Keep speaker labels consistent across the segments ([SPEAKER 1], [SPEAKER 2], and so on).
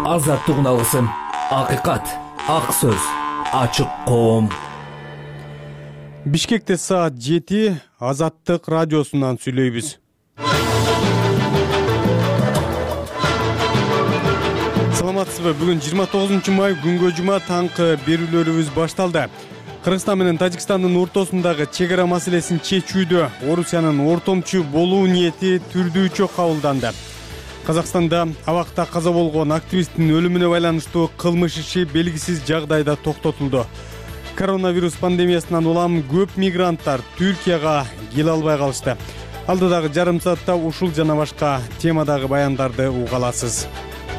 [SPEAKER 1] Азаттыгын алгысым, акыйкат, ак сөз, ачык коом.
[SPEAKER 2] Бишкекте саат 7 Азаттык радиосунан сүйлөйбүз. Саламатсызбы? Бүгүн 29 май күнгө жума таңкы берүүлөрүбүз башталды. Кыргызстан менен Тажикстандын ортосундагы чек ара маселесин чечүүдө Орусиянын ортомчу болуу ниети түрдүүчө кабылданды. Казакстанда абакта каза болгон активисттин өлүмүнө байланыштуу кылмыш иши белгисиз жагдайда токтотулду. Коронавирус пандемиясынан улам көп мигранттар Түркияга келе албай калышты. Алдыдагы жарым саатта ушул жана башка темадагы баяндарды уга аласыз.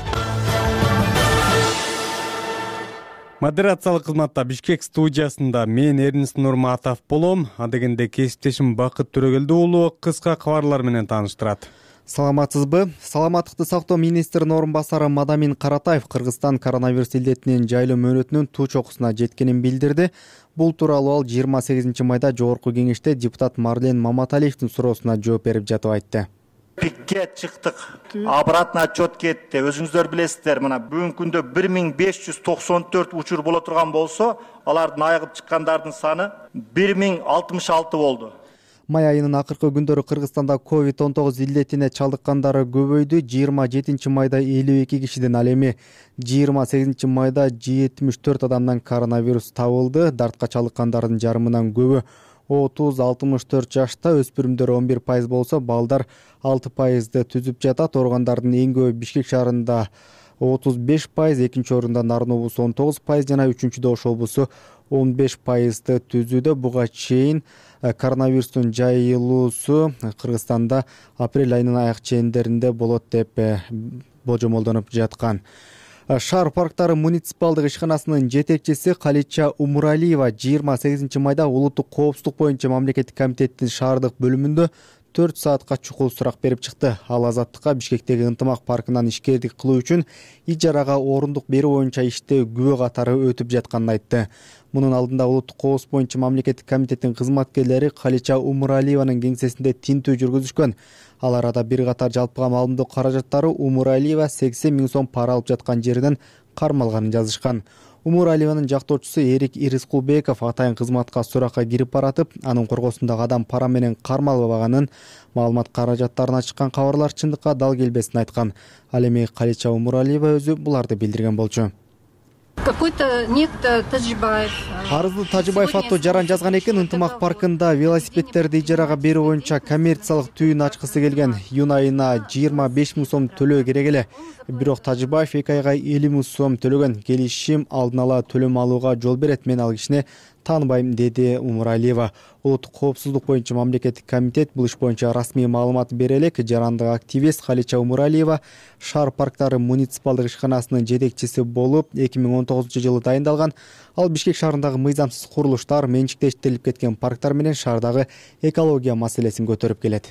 [SPEAKER 2] Модерациялык кызматта Бишкек студиясында мен Эрнис Нурматов болом. Адегенде кесиптешим Бакыт Төрөгелди уулу кыска кабарлар менен тааныштырат.
[SPEAKER 3] Саламатсызбы? Саламаттыкты сактоо министринин орун басары Мадамин Каратаев Кыргызстан коронавирус илдетинин жайылуу мөөнөтүнүн туу чокусуна жеткенин билдирди. Бул тууралуу ал 28 майда жогорку кеңеште депутат Марлен Маматалиевдин суроосуна жооп берип жатып айтты.
[SPEAKER 4] Пикке чыктык, обратно отчет кетти. Өзүңүздөр билесиздер, мына бүгүнкү күндө 1594 учур боло турган болсо, алардын айыгып чыккандардын саны 1066 болду.
[SPEAKER 3] Май айынын акыркы күндөрү Кыргызстанда COVID-19 илдетине чалдыккандары көбөйдү. 27 майда 52 кишиден, ал эми 28 майда 74 адамдан коронавирус табылды. Дартка чалдыккандардын жарымынан көбү 30-64 жашта, өспүрүмдөр 11% болсо, балдар 6%ды түзүп жатат. Ооругандардын эң көбү Бишкек шаарында 35%, экинчи орунда Нарын облусу 19% жана үчүнчүдө Ош облусу 15%ды түзүүдө. Буга чейин коронавирустун жайылуусу Кыргызстанда апрель айынын аяк чендеринде болот деп болжомолдонуп жаткан. Шаар парктары муниципалдык ишканасынын жетекчиси Калича Умуралиева 28 майда улуттук коопсуздук боюнча мамлекеттик комитеттин шаардык бөлүмүндө 4 саатка чукул сурак берип чыкты. Ал Азаттыкка Бишкектеги ынтымак паркынан ишкердик кылуу үчүн ижарага орундук берүү боюнча иште күбө катары өтүп жатканын айтты. Мунун алдында улуттук коопсуздук боюнча мамлекеттик комитеттин кызматкерлери Калича Умуралиеванын кеңсесинде тинтүү жүргүзүшкөн. Ал арада бир катар жалпыга маалымдоо каражаттары Умуралиева 80 000 сом пара алып жаткан жеринен кармалганын жазышкан. Умуралиеванын жактоочусу Эрик Ирискулбеков атайын кызматка суракка кирип баратып, анын коргосундагы адам пара менен кармалбаганын, маалымат каражаттарына чыккан кабарлар чындыкка дал келбесин айткан. Ал эми Калича Умуралиева өзү буларды билдирген болчу.
[SPEAKER 5] Какой-то некто Тажибаев.
[SPEAKER 3] Арызды Тажибаев аттуу жаран жазган экен. Ынтымак паркында велосипедтерди ижарага берүү боюнча коммерциялык түйүн ачкысы келген. Июнь айына 25 000 сом төлөө керек эле. Бирок Тажибаев 2 айга 50 000 сом төлөгөн. Келишим алдын ала төлөм алууга жол берет. Мен ал кишини тааныбайм, деди Умуралиева. Улуттук коопсуздук боюнча мамлекеттик комитет бул иш боюнча расмий маалымат бере элек. Жарандык активист Калича Умуралиева шаар парктары муниципалдык ишканасынын жетекчиси болуп 2019 жылы дайындалган. Ал Бишкек шаарындагы мыйзамсыз курулуштар, менчиктештирилип кеткен парктар менен шаардагы экология маселесин көтөрүп келет.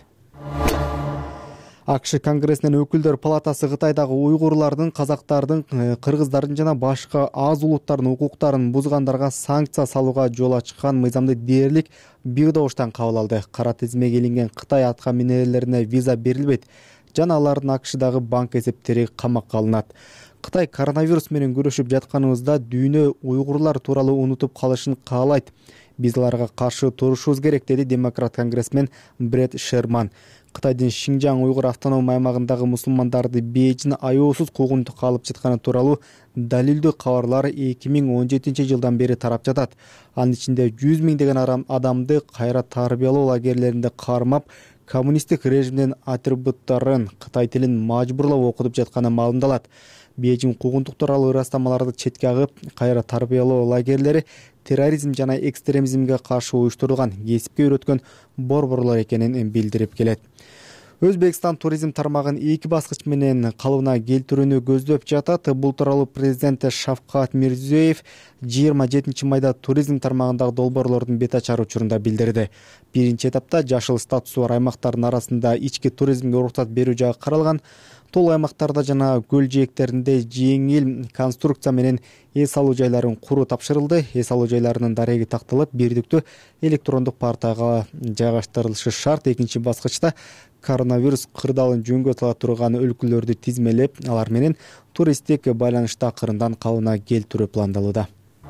[SPEAKER 3] АКШ Конгрессинин өкүлдөр палатасы Кытайдагы уйгурлардын, казактардын, кыргыздардын жана башка аз улуттардын укуктарын бузгандарга санкция салууга жол ачкан мыйзамды дээрлик бир добуштан кабыл алды. Кара тизмеге илинген Кытай атка минерлерине виза берилбейт жана алардын АКШдагы банк эсептери камакка алынат. Кытай коронавирус менен күрөшүп жатканыбызда дүйнө уйгурлар тууралуу унутуп калышын каалайт. Биз аларга каршы турушубуз керек, деди демократ конгрессмен Бред Шерман. Кытайдын Шинжаң уйгур автоном аймагындагы мусулмандарды бейжин аяосуз куугунтукка алып жатканы тууралуу далилдүү кабарлар 2017 жылдан бери тарап жатат. Анын ичинде 100 миңдеген адамды кайра тарбиялоо лагерлеринде кармап, коммунисттик режимдин атрибуттарын, Кытай тилин мажбурлап окутуп жатканы маалымдалат. Бейжин куугунтук тууралуу ырастамаларды четке агып, кайра тарбиялоо лагерлери терроризм жана экстремизмге каршы уюштурулган, кесипке үйрөткөн борборлор экенин билдирип келет. Өзбекстан туризм тармагын 2 баскыч менен калыбына келтирүүнү көздөп жатат. Бул тууралуу президент Шавкат Мирзиёев 27 майда туризм тармагындагы долбоорлордун бет ачар учурунда билдирди. Биринчи этапта жашыл статусу бар аймактардын арасында ички туризмге уруксат берүү жагы каралган. Тол аймактарда жана көл жээктеринде жеңил конструкция менен эс алуу жайларын куруу тапшырылды. Эс алуу жайларынын дареги такталып, бирдиктүү электрондук порталга жайгаштырылышы шарт. Экинчи баскычта коронавирус кырдаалын жөнгө сала турган өлкөлөрдү тизмелеп, алар менен туристтик байланышты акырындан калыбына келтирүү пландалууда.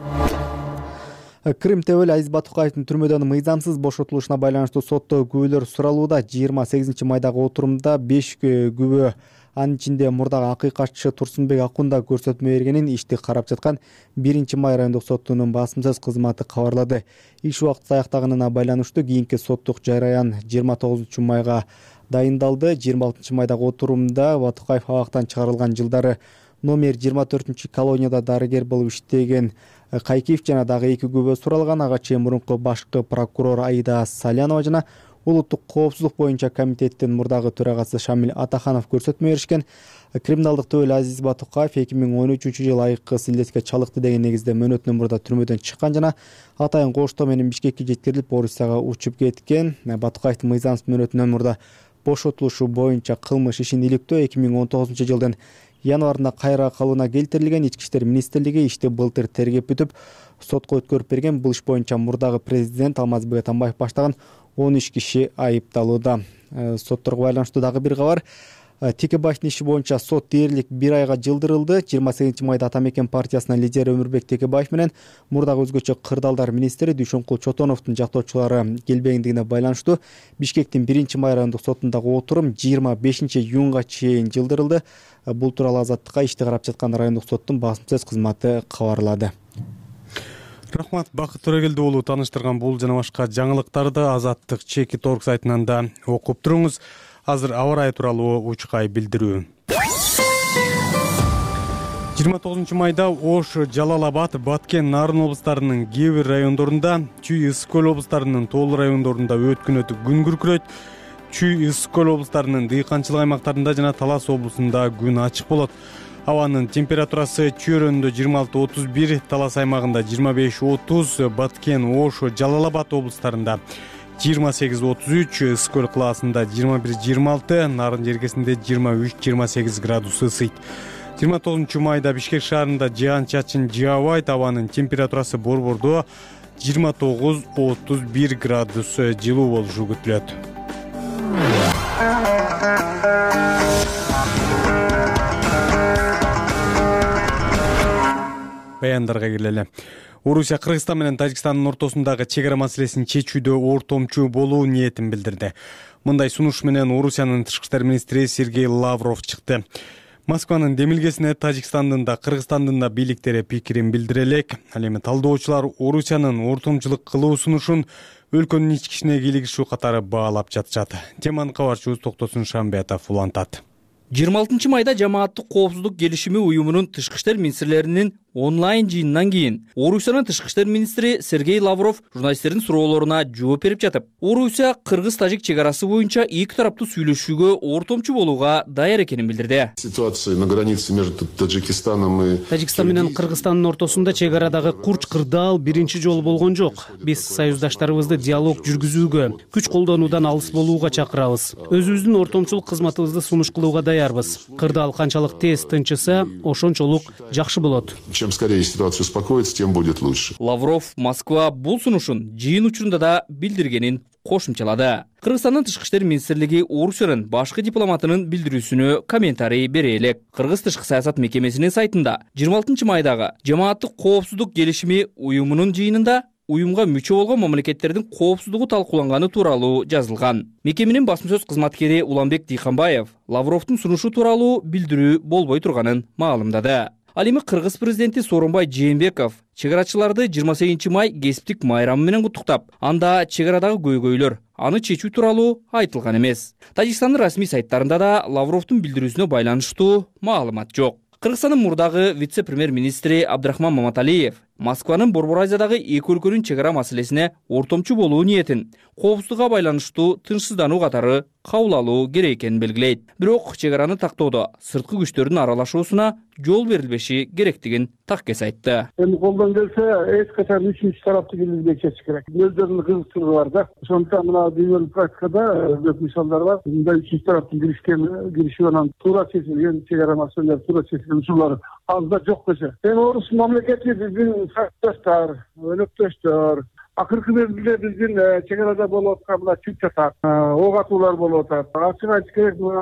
[SPEAKER 3] Крим Тевел Азиз Батукаевдин түрмөдөн мыйзамсыз бошотулушуна байланыштуу сотто күбөлөр суралууда. 28 майдагы отурумда 5 күбө, анын ичинде мурдагы акыйкатчы Турсунбек Акунда көрсөтмө бергенин ишти карап жаткан 1-май райондук соттунун басымсыз кызматы кабарлады. Иш убакыты аяктаганына байланыштуу кийинки соттук жараян 29 майга дайындалды. 26 майдагы отурумда Батукаев абактан чыгарылган жылдары номер 24 колонияда дарыгер болуп иштеген Кайкиев жана дагы 2 күбө суралган. Ага чейин мурунку башкы прокурор Аида Салянова жана улуттук коопсуздук боюнча комитеттин мурдагы төрагасы Шамил Атаханов көрсөтмө беришкен. Криминалдык төбөл Азиз Батукаев 2013-жылы айыккы силдетке чалыкты деген негизде мөөнөтүнөн мурда түрмөдөн чыккан жана атайын коштоо менен Бишкекке жеткирилип, Орусияга учуп кеткен. Батукаевдин мыйзамсыз мөөнөтүнөн мурда бошотулушу боюнча кылмыш ишин иликтөө 2019-жылдын январында кайра калыбына келтирилген. Ички иштер министрлиги ишти былтыр тергеп бүтүп, сотко өткөрүп берген. Бул иш боюнча мурдагы президент Алмазбек Атамбаев баштаган 13 киши айыпталууда. Сотторго байланыштуу дагы бир кабар. Текебаевдин иши боюнча сот дээрлик 1 айга жылдырылды. 28 майда Атамекен партиясынын лидери Өмүрбек Текебаев менен мурдагы өзгөчө кырдаалдар министри Дүйшөнкул Чотоновдун жактоочулары келбегендигине байланыштуу Бишкектин 1-май райондук сотундагы отурум 25-июнга чейин жылдырылды. Бул тууралуу Азаттыкка ишти карап жаткан райондук соттун басымсыз кызматы кабарлады.
[SPEAKER 2] Рахмат, Бакыт Төрөгелди уулу тааныштырган бул жана башка жаңылыктарды Азаттык Чеки.org сайтынан да окуп туруңуз. Азыр аба ырайы тууралуу учкай билдирүү. 29 майда Ош, Жалал-Абад, Баткен, Нарын облустарынын кээ бир райондорунда, Чүй, Ысык көл облустарынын тоолуу райондорунда өткүнөтү күн күркүрөйт. Чүй, Ысык көл облустарынын дыйканчылык аймактарында жана Талас облусунда күн ачык болот. Абанын температурасы Чүй районунда 26-31, Талас аймагында 25-30, Баткен, Ош, Жалал-Абад облустарында 28-33, Ысык көл кылаасында 21-26, Нарын жергесинде 23-28 градус ысыйт. 29 майда Бишкек шаарында жаан-чачын жаабайт. Абанын температурасы борбордо 29-31 градус жылуу болушу күтүлөт. Баяндарга келели. Орусия Кыргызстан менен Тажикстандын ортосундагы чек ара маселесин чечүүдө ортомчу болуу ниетин билдирди. Мындай сунуш менен Орусиянын тышкы иштер министри Сергей Лавров чыкты. Москванын демилгесине Тажикстандын да Кыргызстандын да бийликтери пикирин билдире элек. Ал эми талдоочулар Орусиянын ортомчулук кылуу сунушун өлкөнүн ички ишине кийлигишүү катары баалап жатышат. Теманы кабарчыбыз Токтосун Шамбетов улантат.
[SPEAKER 1] 26 майда жамааттык коопсуздук келишими уюмунун тышкы иштер министрлеринин онлайн жыйынынан кийин Орусиянын тышкы иштер министри Сергей Лавров журналисттердин суроолоруна жооп берип жатып, Орусия Кыргыз-Тажик чек арасы боюнча эки тараптуу сүйлөшүүгө ортомчу болууга даяр экенин билдирди.
[SPEAKER 6] Ситуация на границе между Таджикистаном и
[SPEAKER 7] Тажикстан менен Кыргызстандын ортосунда чек арадагы курч кырдаал биринчи жолу болгон жок. Биз союздаштарыбызды диалог жүргүзүүгө, күч колдонуудан алыс болууга чакырабыз. Өзүбүздүн ортомчулук кызматыбызды сунуш кылууга даярбыз. Кырдаал канчалык тез тынчыса, ошончолук жакшы болот.
[SPEAKER 6] Чем скорее ситуация успокоится, тем будет лучше.
[SPEAKER 1] Лавров Москва бул сунушун жыйын учурунда да билдиргенин кошумчалады. Кыргызстандын тышкы иштер министрлиги Орусиянын башкы дипломатынын билдирүүсүнө комментарий бере элек. Кыргыз тышкы саясат мекемесинин сайтында 26 майдагы жамааттык коопсуздук келишими уюмунун жыйынында уюмга мүчө болгон мамлекеттердин коопсуздугу талкууланганы тууралуу жазылган. Мекеменин басма сөз кызматкери Уланбек Дыйканбаев Лавровдун сунушу тууралуу билдирүү болбой турганын маалымдады. Ал эми Кыргыз президенти Сооронбай Жээнбеков чек арачыларды 28 май кесиптик майрамы менен куттуктап, анда чек арадагы көйгөйлөр аны чечүү тууралуу айтылган эмес. Тажикстандын расмий сайттарында да Лавровдун билдирүүсүнө байланыштуу маалымат жок. Кыргызстандын мурдагы вице-премьер-министри Абдрахман Маматалиев Москванын Борбор Азиядагы эки өлкөнүн чек ара маселесине ортомчу болуу ниетин коопсуздукка байланыштуу тынчсыздануу катары кабыл алуу керек экенин белгилейт. Бирок чек араны тактоодо сырткы күчтөрдүн аралашуусуна жол берилбеши керектигин таккес айтты.
[SPEAKER 8] Эми колдон келсе, эч качан үчүнчү тарапты киргизбей кетиш керек. Өздөрүнүн кызыктуулугу бар да. Ошондуктан мына дүйнөлүк практикада көп мисалдар бар. Мындай үчүнчү тараптын киришүү менен туура чечилген чек ара маселелер, туура чечилген учурлар аз да жок десе. Эми орус мамлекети биздин саясатташтар, өнөктөштөр, Акыркы мезгилде биздин чек арада болуп аткан мына чүп чатак, ок атуулар болуп атат. Ачык айтыш керек, мына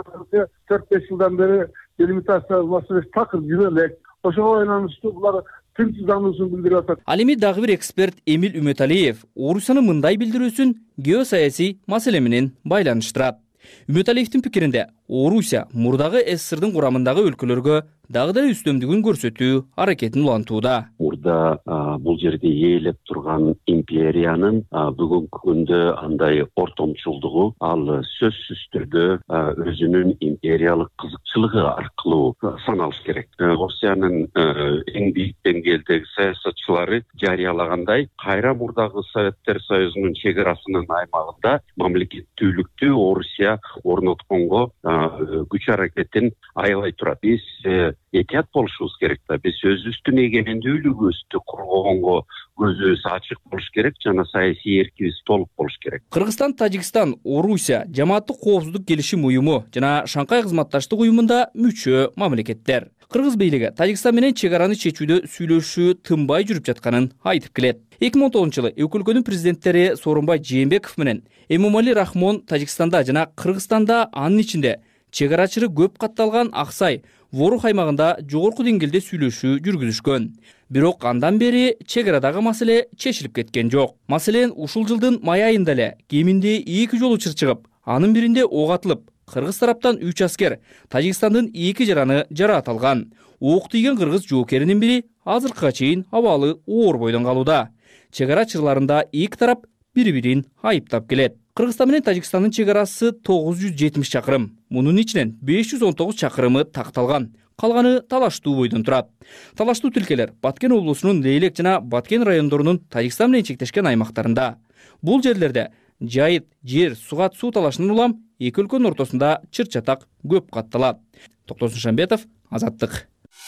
[SPEAKER 8] 4-5 жылдан бери делимитация маселеси такыр жүрө элек. Ошого байланыштуу булар тынчсыздануусун билдирип атат.
[SPEAKER 1] Ал эми дагы бир эксперт Эмил Үмөталиев Орусиянын мындай билдирүүсүн геосаясий маселе менен байланыштырат. Үмөталиевдин пикиринде Орусия мурдагы СССРдин курамындагы өлкөлөргө дагы да үстөмдүгүн көрсөтүү аракетин улантууда.
[SPEAKER 9] Мурда бул жерде ээлеп турган империянын бүгүнкү күндө андай ортомчулдугу ал сөзсүз түрдө өзүнүн империялык кызыкчылыгы аркылуу саналыш керек. Орусиянын эң бийик деңгээлдеги саясатчылары жарыялагандай, кайра мурдагы Советтер Союзунун чек арасынын аймагында мамлекеттүүлүктү Орусия орнотконго күч аракетин аябай турат. Биз этият болушубуз керек да. Биз өзүбүздүн эгемендүүлүгүбүздү коргогонго көзүбүз ачык болуш керек жана саясий эркибиз толук болуш керек.
[SPEAKER 1] Кыргызстан, Тажикстан, Орусия жамааттык коопсуздук келишим уюму жана Шанхай кызматташтык уюмунда мүчө мамлекеттер. Кыргыз бийлиги Тажикстан менен чек араны чечүүдө сүйлөшүү тынбай жүрүп жатканын айтып келет. 2010-жылы эки өлкөнүн президенттери Сооронбай Жээнбеков менен Эмомали Рахмон Тажикстанда жана Кыргызстанда, анын ичинде чек арачылары көп катталган Аксай, Ворух аймагында жогорку деңгээлде сүйлөшүү жүргүзүшкөн. Бирок андан бери чек арадагы маселе чечилип кеткен жок. Маселен, ушул жылдын май айында эле кеминде 2 жол учур чыгып, анын биринде ок атылып, кыргыз тараптан 3 аскер, Тажикстандын 2 жараны жараат алган. Ок тийген кыргыз жоокеринин бири азыркыга чейин абалы оор бойдон калууда. Чек ара чырларында эки тарап бири-бирин айыптап келет. Кыргызстан менен Тажикстандын чек арасы 970 чакырым. Мунун ичинен 519 чакырымы такталган. Калганы талаштуу бойдон турат. Талаштуу тилкелер Баткен облусунун Лейлек жана Баткен райондорунун Тажикстан менен чектешкен аймактарында. Бул жерлерде жайыт, жер, сугат суу талашынан улам эки өлкөнүн ортосунда чыр-чатак көп катталат. Токтосун Шамбетов, Азаттык.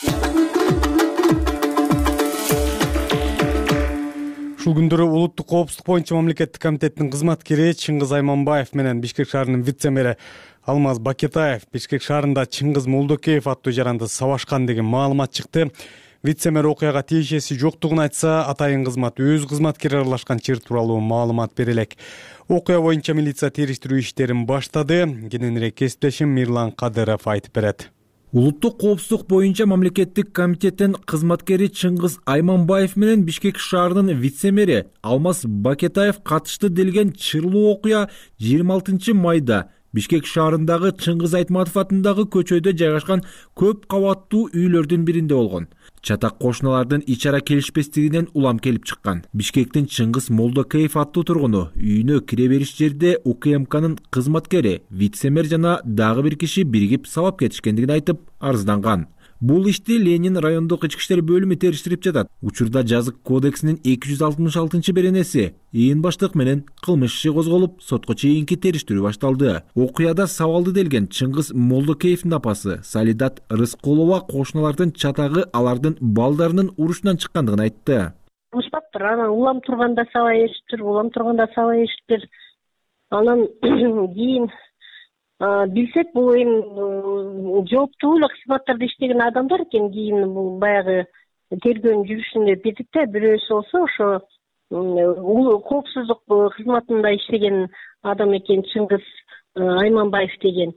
[SPEAKER 2] Ушул күндөрү улуттук коопсуздук боюнча мамлекеттик комитеттин кызматкери Чыңгыз Айманбаев менен Бишкек шаарынын вице-мэри Алмаз Бакетаев Бишкек шаарында Чыңгыз Молдокеев аттуу жаранды сабашкан деген маалымат чыкты. Вице-мэр окуяга тиешеси жоктугун айтса, атайын кызмат өз кызматкери аралашкан чыр тууралуу маалымат бере элек. Окуя боюнча милиция териштирүү иштерин баштады. Кененирээк кесиптешим Мирлан Кадыров айтып берет.
[SPEAKER 10] Улуттук коопсуздук боюнча мамлекеттик комитеттин кызматкери Чыңгыз Айманбаев менен Бишкек шаарынын вице-мэри Алмаз Бакетаев катышты делген чырлуу окуя 26 майда Бишкек шаарындагы Чыңгыз Айтматов атындагы көчөдө жайгашкан көп кабаттуу үйлөрдүн биринде болгон. Чатак кошуналардын ичара келишпестигинен улам келип чыккан. Бишкектин Чыңгыз Молдокеев аттуу тургуну үйүнө кире бериш жерде УКМКнын кызматкери, вице-мэр жана дагы бир киши биригип сабап кетишкендигин айтып арызданган. Бул ишти Ленин райондук ички иштер бөлүмү териштирип жатат. Учурда жазык кодексинин 266-беренеси ээн баштык менен кылмыш иши козголуп, сотко чейинки териштирүү башталды. Окуяда сабалды делген Чыңгыз Молдокеевдин апасы Салидат Рыскулова кошуналардын чатагы алардын балдарынын урушунан чыккандыгын айтты.
[SPEAKER 11] Муштаптыр, анан улам турганда сабай эшиптир, улам турганда сабай эшиптир. Анан кийин билсек, бул эми жооптуу эле кызматтарда иштеген адамдар экен. Кийин бул баягы тергөөнүн жүрүшүндө билдик да, бирөөсү болсо ошо коопсуздук кызматында иштеген адам экен, Чыңгыз Айманбаев деген.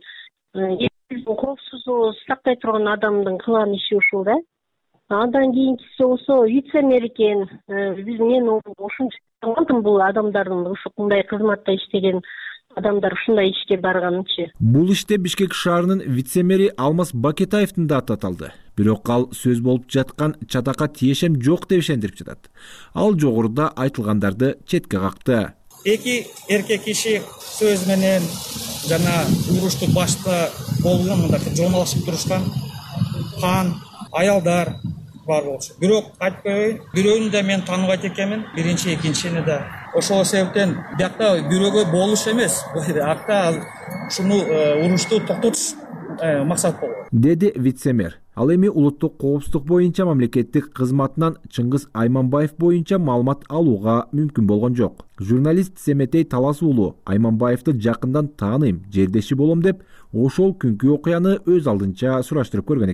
[SPEAKER 11] Коопсуздугу сактай турган адамдын кылган иши ушул да. Андан кийинкиси болсо вице-мэр экен. Мен ушунча алдым бул адамдардын ушундай кызматта иштеген адамдар ушундай ишке барганынчы.
[SPEAKER 10] Бул иште Бишкек шаарынын вице-мэри Алмаз Бакетаевдин да аты аталды. Бирок ал сөз болуп жаткан чатакка тиешем жок деп ишендирип жатат. Ал жогоруда айтылгандарды четке какты.
[SPEAKER 12] Эки эркек киши сөз менен жана урушту башта болгон мындай жоналышып турушкан кан аялдар бар болчу. Бирок айтып коеюн, бирөөнү да мен тааныбайт экенмин, биринчи, экинчини да. Ошол себептен биякта бирөөгө болуш эмес, акта ушуну урушту токтотуш максат болгон,
[SPEAKER 10] деди вице-мэр. Ал эми улуттук коопсуздук боюнча мамлекеттик кызматынан Чыңгыз Айманбаев боюнча маалымат алууга мүмкүн болгон жок. Журналист Семетей Талас уулу Айманбаевди жакындан тааныйм, жердеши болом деп ошол күнкү окуяны өз алдынча сураштырып көргөн экен.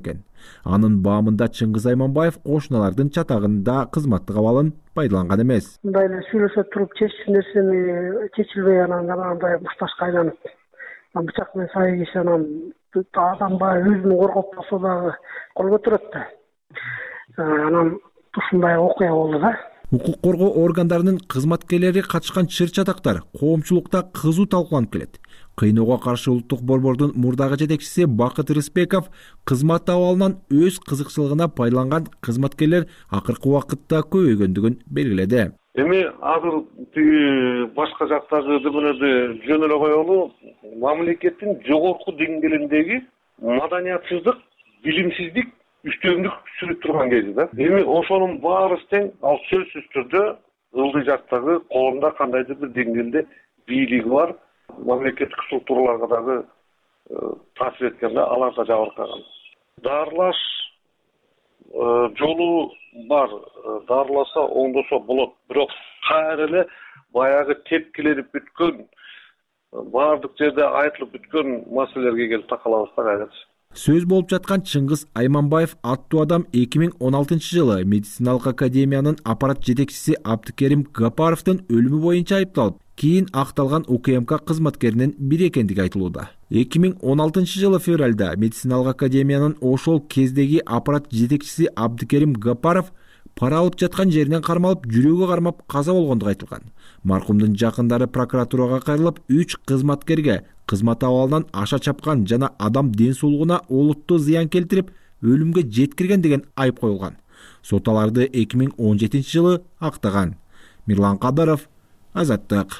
[SPEAKER 10] Анын баамында Чыңгыз Айманбаев кошуналардын чатагында кызматтык абалын пайдаланган эмес.
[SPEAKER 8] Мындай эле сүйлөшө туруп чечип нерсени чечилбей анан андай мушташка айланып бычак менен сай киши анан адам баягы өзүн коргоп болсо дагы кол көтөрөт да. Анан ушундай окуя болду да.
[SPEAKER 10] Укук коргоо органдарынын кызматкерлери катышкан чыр-чатактар коомчулукта кызуу талкууланып келет. Кыйноого каршы улуттук борбордун мурдагы жетекчиси Бакыт Рыспеков кызмат абалынан өз кызыкчылыгына пайдаланган кызматкерлер акыркы убакытта көбөйгөндүгүн белгиледи.
[SPEAKER 13] Эми азыр тиги башка жактагы демелерди жөн эле коелу, мамлекеттин жогорку деңгээлиндеги маданиятсыздык, билимсиздик, үстөмдүк сүрүп турган кези да. Эми ошонун баары тең ал сөзсүз түрдө ылдый жактагы колунда кандайдыр бир деңгээлде бийлиги бар мамлекеттик структураларга дагы таасир эткенде алар да жабыркаган. Дарылаш жолу бар, дарыласа оңдосо болот, бирок кайра эле баягы тепкиленип бүткөн, баардык жерде айтылып бүткөн маселелерге келип такалабыз да кайра.
[SPEAKER 10] Сөз болуп жаткан Чыңгыз Айманбаев аттуу адам 2016-жылы медициналык академиянын аппарат жетекчиси Абдыкерим Гапаровдун өлүмү боюнча айыпталып, кийин акталган УКМК кызматкеринин бири экендиги айтылууда. 2016-жылы февралда медициналык академиянын ошол кездеги аппарат жетекчиси Абдыкерим Гапаров пара алып жаткан жеринен кармалып, жүрөгү кармап каза болгондугу айтылган. Маркумдун жакындары прокуратурага кайрылып, 3 кызматкерге кызмат абалынан аша чапкан жана адам ден соолугуна олуттуу зыян келтирип, өлүмгө жеткирген деген айып коюлган. Сот аларды 2017-жылы актаган. Мирлан Кадыров, Азаттык.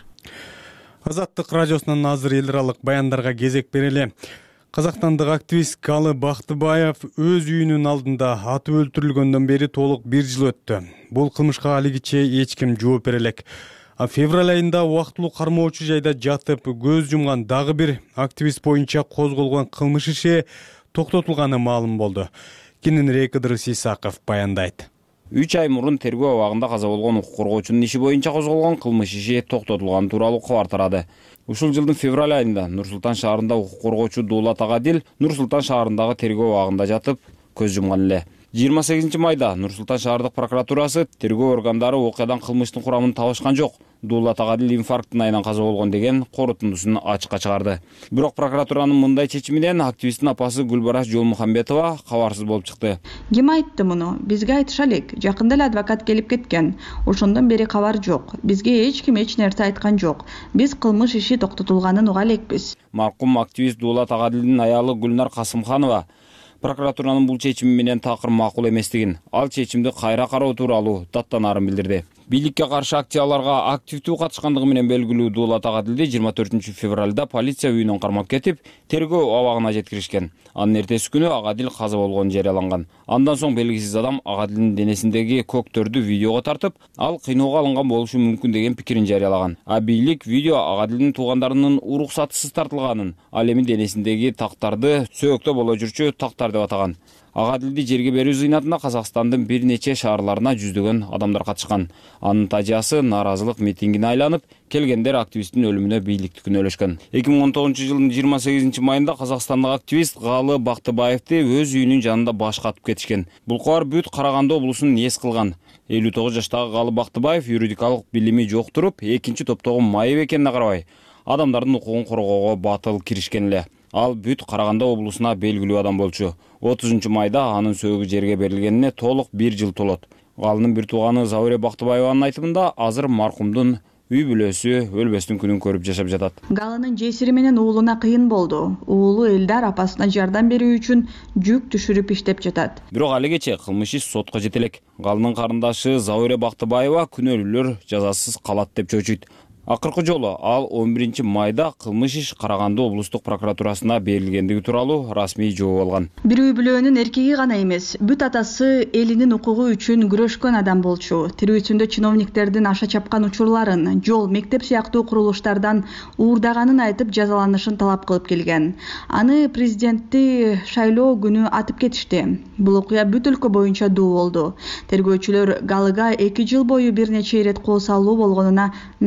[SPEAKER 2] Азаттык радиосунан азыр эл аралык баяндарга кезек берели. Казакстандык активист Галы Бактыбаев өз үйүнүн алдында атып өлтүрүлгөндөн бери толук 1 жыл өттү. Бул кылмышка алигиче эч ким жооп бере элек. Февраль айында убактылуу кармоочу жайда жатып көз жумган дагы бир активист боюнча козголгон кылмыш иши токтотулганы маалым болду. Кененирээк Ыдырыс Исаков баяндайт.
[SPEAKER 1] 3 ай мурун тергөө абагында каза болгон укук коргоочунун иши боюнча козголгон кылмыш иши токтотулганы тууралуу кабар тарады. Ушул жылдын февраль айында Нур-Султан шаарында укук коргоочу Дуулат Агадил Нур-Султан шаарындагы тергөө абагында жатып көз жумган эле. 28 майда Нур-Султан шаардык прокуратурасы тергөө органдары окуядан кылмыштын курамын табышкан жок. Дуулат Агадил инфаркттын айынан каза болгон деген корутундусун ачыкка чыгарды. Бирок прокуратуранын мындай чечиминен активисттин апасы Гүлбараш Жолмухамбетова кабарсыз болуп чыкты.
[SPEAKER 14] Ким айтты муну? Бизге айтыша элек. Жакында эле адвокат келип кеткен. Ошондон бери кабар жок. Бизге эч ким эч нерсе айткан жок. Биз кылмыш иши токтотулганын уга элекпиз.
[SPEAKER 1] Маркум активист Дуулат Агадилдин аялы Гүлнар Касымханова прокуратуранын бул чечими менен такыр макул эместигин, ал чечимди кайра кароо тууралуу даттанаарын билдирди. Бийликке каршы акцияларга активдүү катышкандыгы менен белгилүү Дуулат Агадилди 24 февралда полиция үйүнөн кармап кетип, тергөө абагына жеткиришкен. Анын эртеси күнү Агадил каза болгону жарыяланган. Андан соң белгисиз адам Агадилдин денесиндеги көктөрдү видеого тартып, ал кыйноого алынган болушу мүмкүн деген пикирин жарыялаган. А бийлик видео Агадилдин туугандарынын уруксатсыз тартылганын, ал эми денесиндеги тактарды сөөктө боло жүрчү тактар деп атаган. Агадилди жерге берүү зыйнатына Казакстандын бир нече шаарларына жүздөгөн адамдар катышкан. Анын тажыясы нааразылык митингине айланып, келгендер активисттин өлүмүнө бийликти күнөөлөшкөн. 2019-жылдын 28 майында казакстандык активист Галы Бактыбаевди өз үйүнүн жанында башка атып кетишкен. Бул кабар бүт Караганды облусун эс кылган. 59 жаштагы Галы Бактыбаев юридикалык билими жок туруп, экинчи топтогу майып экенине карабай, адамдардын укугун коргоого батыл киришкен эле. Ал бүт Караганды облусуна белгилүү адам болчу. 30 майда анын сөөгү жерге берилгенине толук 1 жыл толот. Галынын бир тууганы Завуре Бактыбаеванын айтымында азыр маркумдун үй бүлөсү өлбөстүн күнүн көрүп жашап жатат.
[SPEAKER 14] Галынын жесири менен уулуна кыйын болду. Уулу Элдар апасына жардам берүү үчүн жүк түшүрүп иштеп жатат.
[SPEAKER 1] Бирок алигече кылмыш иш сотко жете элек. Галынын карындашы Завуре Бактыбаева күнөөлүүлөр жазасыз калат деп чочуйт. Акыркы жолу ал 11 майда кылмыш иш Караганды облустук прокуратурасына берилгендиги тууралуу расмий жооп алган.
[SPEAKER 14] Бир үй бүлөнүн эркеги гана эмес, бүт атасы элинин укугу үчүн күрөшкөн адам болчу. Тирүүсүндө чиновниктердин аша чапкан учурларын, жол, мектеп сыяктуу курулуштардан уурдаганын айтып жазаланышын талап кылып келген. Аны президентти шайлоо күнү атып кетишти. Бул окуя бүт өлкө боюнча дуу болду. Тергөөчүлөр Галыга 2 жыл бою бир нече ирет кол салуу болгонуна назар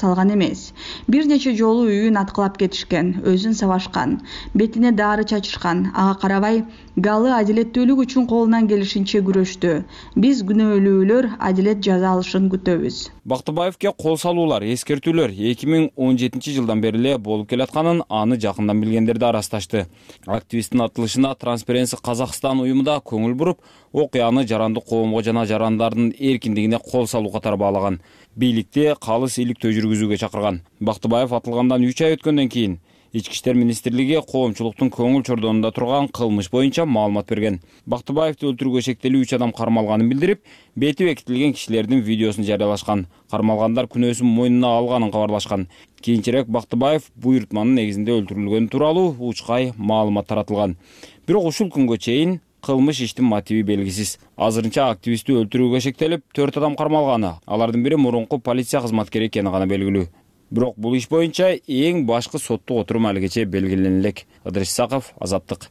[SPEAKER 14] салган эмес. Бир нече жолу үйүн аткылап кетишкен, өзүн сабашкан, бетине дары чачышкан. Ага карабай Галы адилеттүүлүк үчүн колунан келишинче күрөштү. Биз күнөөлүүлөр адилет жаза алышын күтөбүз.
[SPEAKER 15] Бактыбаевке кол салуулар, эскертүүлөр 2017 жылдан бери эле болуп келатканын аны жакындан билгендер да арасташты. Активисттин атылышына Transparency Kazakhstan уюму да көңүл буруп, окуяны жарандык коомго жана жарандардын эркиндигине кол салуу катары баалаган. Бийликти калыс иликтөө жүргүзүүгө чакырган. Бактыбаев атылгандан 3 ай өткөндөн кийин Ички иштер министрлиги коомчулуктун көңүл чордонунда турган кылмыш боюнча маалымат берген. Бактыбаевди өлтүрүүгө шектелүү 3 адам кармалганын билдирип, бети бекитилген кишилердин видеосун жарыялашкан. Кармалгандар күнөөсүн мойнуна алганын кабарлашкан. Кийинчерээк Бактыбаев буйрутманын негизинде өлтүрүлгөнү тууралуу учкай маалымат таратылган. Бирок ушул күнгө чейин кылмыш иштин мотиви белгисиз. Азырынча активистти өлтүрүүгө шектелип, 4 адам кармалганы. Алардын бири мурунку полиция кызматкери экени гана белгилүү. Бирок бул иш боюнча эң башкы соттук отурум алигече белгилене элек. Ыдырыс Исаков, Азаттык.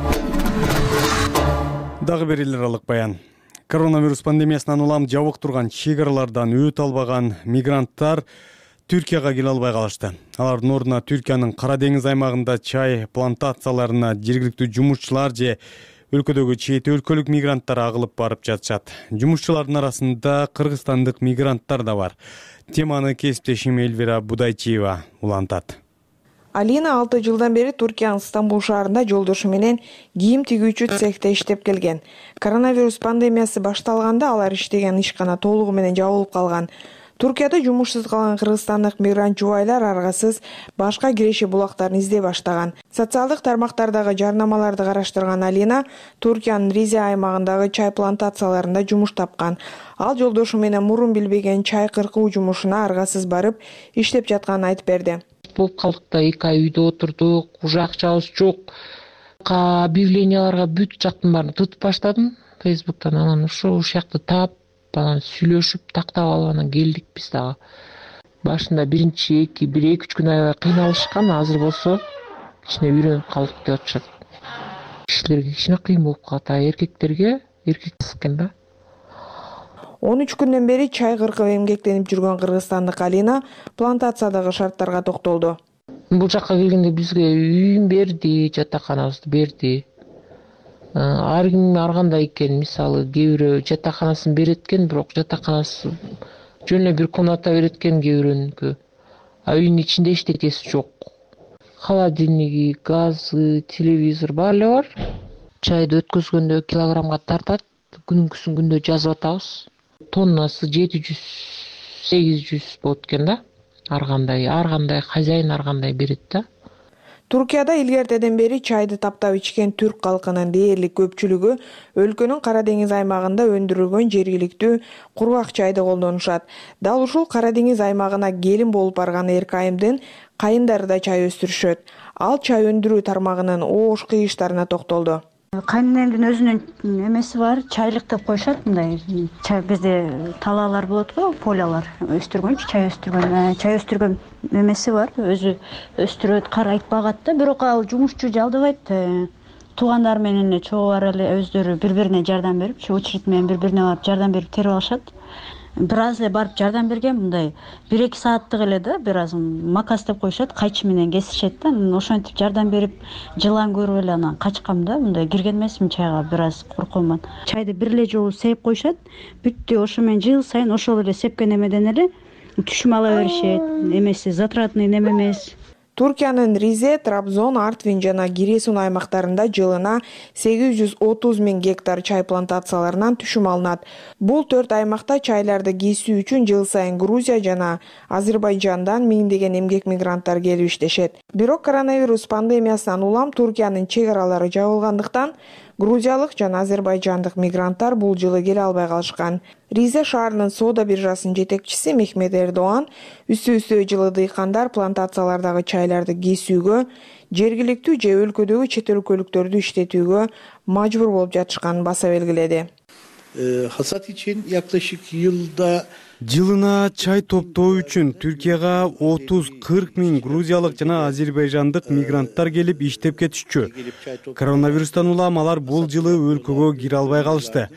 [SPEAKER 2] Дагы бир эл аралык баян. Коронавирус пандемиясынан улам жабык турган чек аралардан өт албаган мигранттар Түркияга келе албай калышты. Алардын ордуна Түркиянын Кара деңиз аймагында чай плантацияларына жергиликтүү жумушчулар же өлкөдөгү чет өлкөлүк мигранттар агылып барып жатышат. Жумушчулардын арасында кыргызстандык мигранттар да бар. Теманы кесиптешим Эльвира Будайчиева улантат.
[SPEAKER 16] Алина 6 жылдан бери Туркиянын Стамбул шаарында жолдошу менен кийим тигүүчү цехте иштеп келген. Коронавирус пандемиясы башталганда алар иштеген ишкана толугу менен жабылып калган. Туркияда жумушсуз калган кыргызстандык мигрант жубайлар аргасыз башка киреше булактарын издей баштаган. Социалдык тармактардагы жарнамаларды караштырган Алина Туркиянын Ризе аймагындагы чай плантацияларында жумуш тапкан. Ал жолдошу менен мурун билбеген чай кыркуу жумушуна аргасыз барып иштеп жатканын айтып берди.
[SPEAKER 17] Болуп калдык да 2 ай үйдө отурдук, уже акчабыз жок. Объявленияларга бүт жактын баарын тытып баштадым Facebook'тан, анан ушул жакты таап сүйлөшүп тактап алып анан келдик биз дагы. Башында биринчи 1-2 күн аябай кыйналышкан, азыр болсо кичине үйрөнүп калдык деп атышат. Кишилерге кичине кыйын болуп калат, эркек экен да.
[SPEAKER 16] 13 күндөн бери чай кыркып эмгектенип жүргөн кыргызстандык Алина плантациядагы шарттарга токтолду.
[SPEAKER 17] Бул жакка келгенде бизге үйүн берди, жатаканабызды берди. Ар ким ар кандай экен, мисалы кээ бирөө жатаканасын берет экен, бирок жатаканасы жөн эле бир комната берет экен кээ бирөөнүкү. А үйдүн ичинде эчтекеси жок. Холодильниги, газы, телевизор баары эле бар. Чайды өткөзгөндө килограммга тартат, күнүнкүсүн күндө жазып атабыз. Тоннасы 700-800 болот экен да. Ар кандай хозяин ар кандай берет да.
[SPEAKER 16] Туркияда илгертеден бери чайды таптап ичкен түрк калкынын дээрлик көпчүлүгү өлкөнүн Кара деңиз аймагында өндүрүлгөн жергиликтүү кургак чайды колдонушат. Дал ушул Кара деңиз аймагына келин болуп барган Эркайымдын кайындары да чай өстүрүшөт. Ал чай өндүрүү тармагынын оош кыйыштарына токтолду.
[SPEAKER 18] Кайненемдин өзүнүн эмеси бар, чайлык деп коюшат мындай. Бизде талаалар болот го, полялар өстүргөнчү, чай өстүргөн эмеси бар, өзү өстүрөт, карайт, багат да, бирок ал жумушчу жалдабайт. Туугандар менен эле чогуу бар эле өздөрү бири-бирине жардам берип, очередь менен бири-бирине барып жардам берип терип алышат. Бир аз эле барып жардам берген, мындай 1-2 сааттык эле да, бир аз макас деп коюшат, кайчы менен кесишет да. Ошентип жардам берип, жылан көрүп эле анан качкам да, мындай кирген эмесмин чайга, бир аз коркомун. Чайды бир эле жолу сеип коюшат, бүттү, ошо менен жыл сайын ошол эле сепкен эмеден эле түшүм ала беришет. Эмеси затратный неме эмес.
[SPEAKER 16] Туркиянын Ризе, Трабзон, Артвин жана Гиресун аймактарында жылына 830 000 гектар чай плантацияларынан түшүм алынат. Бул 4 аймакта чайларды кесүү үчүн жыл сайын Грузия жана Азербайжандан миңдеген эмгек мигранттар келип иштешет. Бирок коронавирус пандемиясынан улам Туркиянын чек аралары жабылгандыктан грузиялык жана азербайжандык мигранттар бул жылы келе албай калышкан. Ризе шаарынын соода биржасынын жетекчиси Мехмет Эрдоан үстө жылы дыйкандар плантациялардагы чайларды кесүүгө, жергиликтүү же өлкөдөгү чет өлкөлүктөрдү иштетүүгө мажбур болуп жатышканын баса белгиледи.
[SPEAKER 19] Hasat için yaklaşık yılda
[SPEAKER 2] Жылына чай топтоо үчүн Түркияга 30-40 миң грузиялык жана азербайжандык мигранттар келип иштеп кетишчү. Коронавирустан улам алар бул жылы өлкөгө кире албай калышты.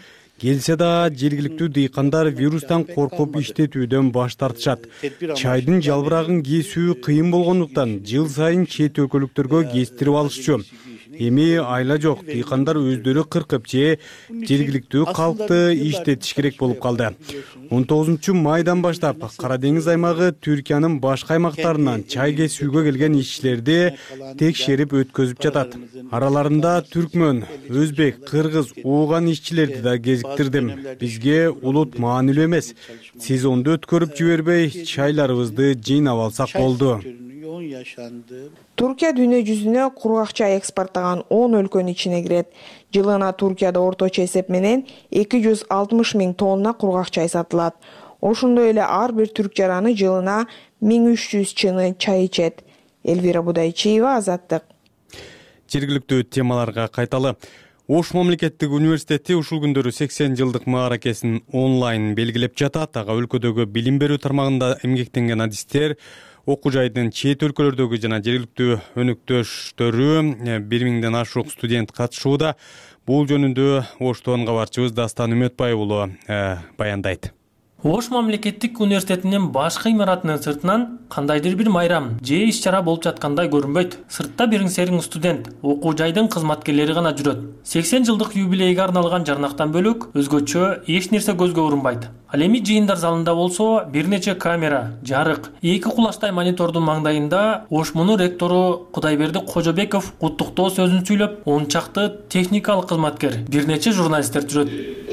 [SPEAKER 2] келсе да жергиликтүү дыйкандар вирустан коркуп иштетүүдөн баш тартышат. Чайдын жалбырагын кесүү кыйын болгондуктан жыл сайын чет өлкөлүктөргө кестирип алышчу. Эми айла жок, дыйкандар өздөрү кыркып же жергиликтүү калкты иштетиш керек болуп калды. 19-майдан баштап Кара деңиз аймагы Түркиянын башка аймактарынан чай кесүүгө келген ишчилерди текшерип өткөзүп жатат. Араларында түркмөн, өзбек, кыргыз, ооған ишчилерди да кезиктирдим. Бизге улут маанилүү эмес. Сезонду өткөрүп жибербей, чайларыбызды жыйнап алсак болду.
[SPEAKER 16] Туркия дүйнө жүзүнө кургак чай экспорттогон 10 өлкөнүн ичине кирет. Жылына Туркияда орточо эсеп менен 260 000 тонна кургак чай сатылат. Ошондой эле ар бир түрк жараны жылына 1300 чыны чай ичет. Элвира Будайчиева, Азаттык.
[SPEAKER 2] Жергиликтүү темаларга кайталы. Ош мамлекеттик университети ушул күндөрү 80 жылдык мааракесин онлайн белгилеп жатат. Ага өлкөдөгү билим берүү тармагында эмгектенген адистер, окуу жайдын чет өлкөлөрдөгү жана жергиликтүү өнөктөштөрү 1000ден ашык студент катышууда. Бул жөнүндө Оштон кабарчыбыз Дастан Үмөтбаев уулу баяндайт.
[SPEAKER 20] Ош мамлекеттик университетинин башкы имаратынын сыртынан кандайдыр бир майрам же иш-чара болуп жаткандай көрүнбөйт. Сыртта бириң-сериң студент, окуу жайдын кызматкерлери гана жүрөт. 80 жылдык юбилейге арналган жарнактан бөлөк өзгөчө эч нерсе көзгө урунбайт. Ал эми жыйындар залында болсо бир нече камера, жарык, 2 кулачтай монитордун маңдайында Ошмунун ректору Кудайберди Кожобеков куттуктоо сөзүн сүйлөп, 10 чакты техникалык кызматкер, бир нече журналисттер жүрөт.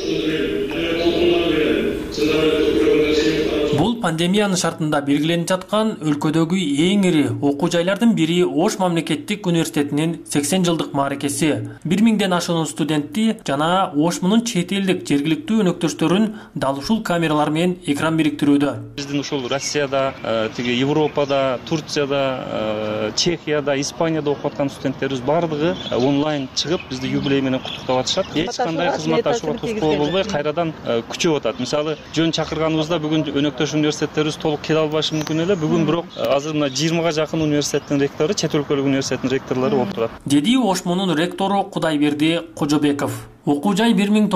[SPEAKER 20] Бул пандемиянын шартында белгиленип жаткан өлкөдөгү эң ири окуу жайлардын бири Ош мамлекеттик университетинин 80 жылдык мааракеси. 1000ден ашуун студентти жана Ошмунун чет элдик жергиликтүү өнөктөштөрүн дал ушул камералар менен экран бириктирүүдө.
[SPEAKER 21] Биздин ушул Россияда, Европада, Турцияда, Чехияда, Испанияда окуп аткан студенттерибиз бардыгы онлайн чыгып бизди юбилей менен куттуктап атышат. Эч кандай кызматташууга тоскоол болбой кайрадан күчөп атат. Мисалы, жөн чакырганыбызда бүгүн өнөктөш университеттерибиз толук келе албашы мүмкүн эле. Бүгүн бирок азыр мына 20га жакын университеттин ректору, чет өлкөлүк университеттин ректорлору болуп турат.
[SPEAKER 20] Деди Ошмунун ректору Кудайберди Кожобеков. Окуу жай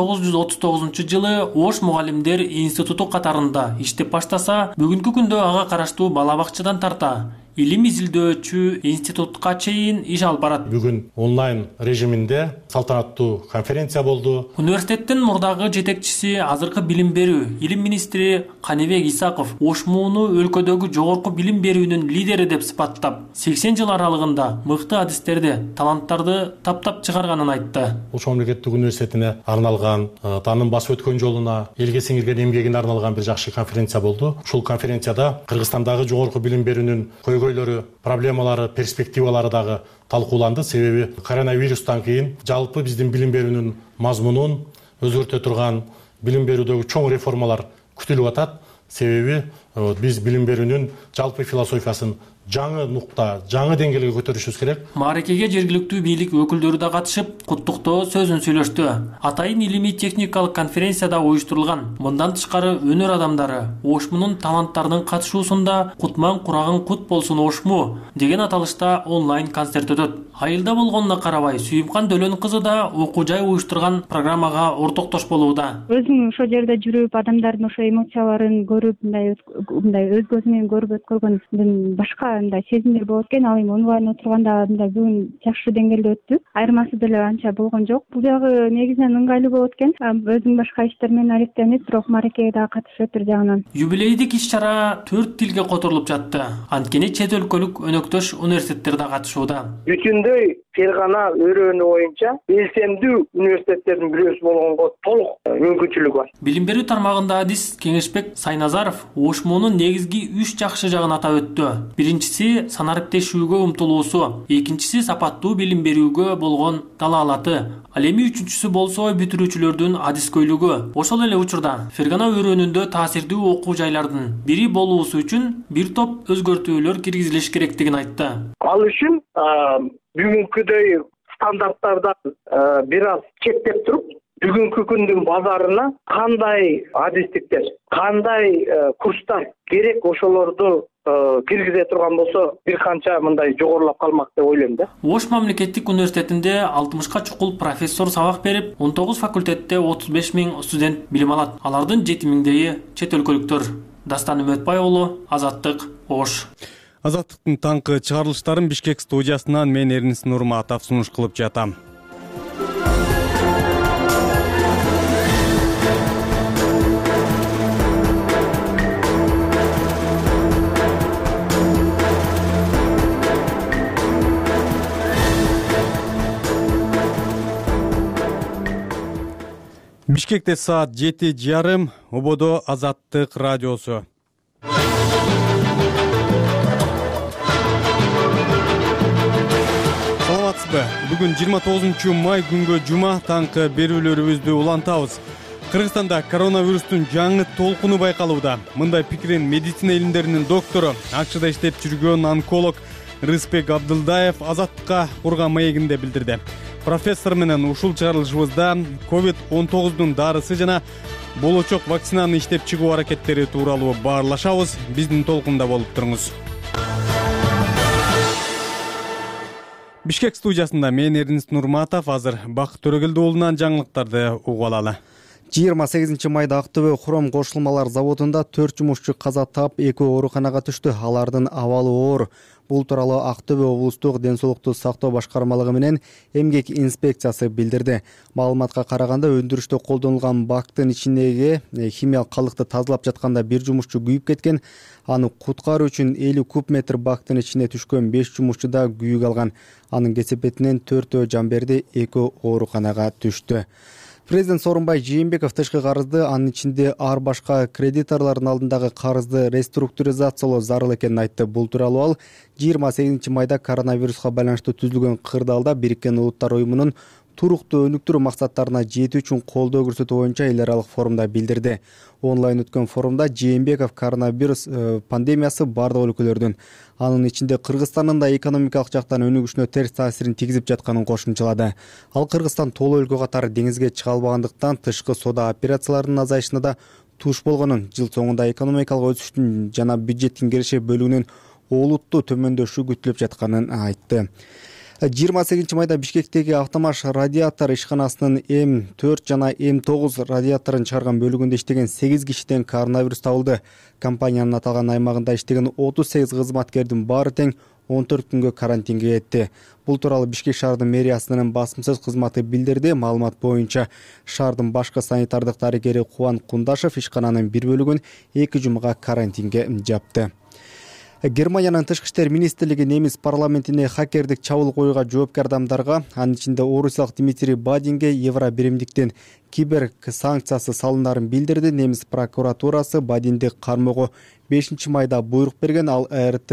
[SPEAKER 20] 1939 жылы Ош мугалимдер институту катарында иштеп баштаса, бүгүнкү күндө ага караштуу бала бакчадан тарта илим изилдөөчү институтка чейин иш алып барат.
[SPEAKER 22] Бүгүн онлайн режиминде салтанаттуу конференция болду.
[SPEAKER 20] Университеттин мурдагы жетекчиси, азыркы билим берүү илим министри Каныбек Исаков Ошмуну өлкөдөгү жогорку билим берүүнүн лидери деп сыпаттап, 80 жыл аралыгында мыкты адистерди, таланттарды таптап чыгарганын айтты.
[SPEAKER 22] Ош мамлекеттик университетине арналган, таанын басып өткөн жолуна, элге сиңирген эмгегине арналган бир жакшы конференция болду. Ушул конференцияда Кыргызстандагы жогорку билим берүүнүн проблемалары, перспективалары дагы талкууланды. Себеби коронавирустан кийин жалпы биздин билим берүүнүн мазмунун өзгөртө турган билим берүүдөгү чоң реформалар күтүлүп атат. Себеби биз билим берүүнүн жалпы философиясын жаңы нукта, жаңы деңгээлге көтөрүшүбүз керек.
[SPEAKER 20] Мааракеге жергиликтүү бийлик өкүлдөрү да катышып, куттуктоо сөзүн сүйлөштү. Атайын илимий техникалык конференцияда уюштурулган. Мындан тышкары өнөр адамдары Ошмунун таланттарынын катышуусунда Кутман курагын кут болсун Ошму деген аталышта онлайн концерт өтөт. Айылда болгонуна карабай, Сүйүмкан Дөлөн кызы да окуу жай уюштурган программага ортоктош болууда.
[SPEAKER 23] Өзүм ошол жерде жүрүп, адамдардын ошо эмоцияларын көрүп, мындай өз көзүм менен көрүп өткөргөндөн башка мындай сезимдер болот экен. Ал эми онлайн отурганда мындай бүгүн жакшы деңгээлде өттү. Айырмасы деле анча болгон жок. Бул жагы негизинен ыңгайлуу болот экен. Өзүм башка иштер менен алектенип, бирок мааракеге дагы катышып бир жагынан.
[SPEAKER 20] Юбилейдик иш-чара 4 тилге которулуп жатты. Анткени чет өлкөлүк өнөктөш университеттер да катышууда.
[SPEAKER 24] Бүтүндөй Фергана өрөөнү боюнча белсемдүү университеттердин бирөөсү болгонго толук мүмкүнчүлүк бар.
[SPEAKER 20] Билим берүү тармагында адис Кеңешбек Сайназаров Ошмунун негизги 3 жакшы жагын атап өттү. Биринчиси санариптешүүгө умтулуусу, экинчиси сапаттуу билим берүүгө болгон талаалаты, ал эми үчүнчүсү болсо бүтүрүүчүлөрдүн адискөйлүгү. Ошол эле учурда Фергана өрөөнүндө таасирдүү окуу жайлардын бири болуусу үчүн бир топ өзгөртүүлөр киргизилиш керектигин айтты.
[SPEAKER 24] Ал үчүн бүгүнкүдөй стандарттардан бир аз четтеп туруп, бүгүнкү күндүн базарына кандай адистиктер, кандай курстар керек, ошолорду киргизе турган болсо бир канча мындай жогорулап калмак деп ойлойм да.
[SPEAKER 20] Ош мамлекеттик университетинде 60ка чукул профессор сабак берип, 19 факультетте 35 000 студент билим алат. Алардын 7 000 чет өлкөлүктөр. Дастан Үмөтбай уулу, Азаттык, Ош.
[SPEAKER 2] Азаттыктын таңкы чыгарылыштарын Бишкек студиясынан мен Эрнис Нурматов сунуш кылып жатам. Бишкекте саат 7:30, ободо Азаттык радиосу. Саламатсызбы? Бүгүн 29 май күнгө жума таңкы берүүлөрүбүздү улантабыз. Кыргызстанда коронавирустун жаңы толкуну байкалууда. Мындай пикирин медицина илимдеринин доктору, АКШда иштеп жүргөн онколог Рыспек Абдылдаев Азаттыкка курган маегинде билдирди. Профессор менен ушул чыгарылышыбызда COVID-19 дарысы жана болочок вакцинаны иштеп чыгуу аракеттери тууралуу баарлашабыз. Биздин толкунда болуп туруңуз. Бишкек студиясында мен Эрнис Нурматов, азыр Бакыт Төрөгелди уулунан жаңылыктарды угуп алалы.
[SPEAKER 3] 28 майда Актөбө хром кошулмалар заводунда 4 жумушчу каза таап, 2 ооруканага түштү. Алардын абалы оор. Бул тууралуу Актөбө облустук ден соолукту сактоо башкармалыгы менен эмгек инспекциясы билдирди. Маалыматка караганда, өндүрүштө колдонулган бактын ичиндеги химиялык калдыкты тазалап жатканда бир жумушчу күйүп кеткен. Аны куткаруу үчүн 50 куб метр бактын ичине түшкөн 5 жумушчу да күйүк алган. Анын кесепетинен 4 жан берди, 2 ооруканага түштү. Президент Сооронбай Жээнбеков тышкы карызды, анын ичинде ар башка кредиторлордун алдындагы карызды реструктуризациялоо зарыл экенин айтты. Бул тууралуу ал 28 майда коронавируска байланыштуу түзүлгөн кырдаалда Бириккен Улуттар уюмунун туруктуу өнүктүрүү максаттарына жетүү үчүн колдоо көрсөтүү боюнча эл аралык форумда билдирди. Онлайн өткөн форумда Жээнбеков коронавирус пандемиясы бардык өлкөлөрдүн, анын ичинде Кыргызстандын да экономикалык жактан өнүгүшүнө терс таасирин тийгизип жатканын кошумчалады. Ал Кыргызстан толо өлкө катары деңизге чыга албагандыктан тышкы соода операцияларынын азайышына да туш болгонун, жыл соңунда экономикалык өсүштүн жана бюджеттин киреше бөлүгүнүн олуттуу төмөндөшү күтүлүп жатканын айтты. 28 майда Бишкектеги автомаш радиатор ишканасынын М4 жана М9 радиаторун чыгарган бөлүгүндө иштеген 8 кишиден коронавирус табылды. Компаниянын аталган аймагында иштеген 38 кызматкердин баары тең 14 күнгө карантинге кетти. Бул тууралуу Бишкек шаардын мэриясынын басмасөз кызматы билдирди. Маалымат боюнча, шаардын башкы санитардык дарыгери Кубан Кундашев ишкананын бир бөлүгүн 2 жумага карантинге жапты. Германиянын тышкы иштер министрлиги немис парламентине хакердик чабуул коюуга жоопкер адамдарга, анын ичинде орусиялык Дмитрий Бадинге евро биримдиктен кибер санкциясы салынарын билдирди. Немис прокуратурасы Бадинди кармоого 5 майда буйрук берген. Ал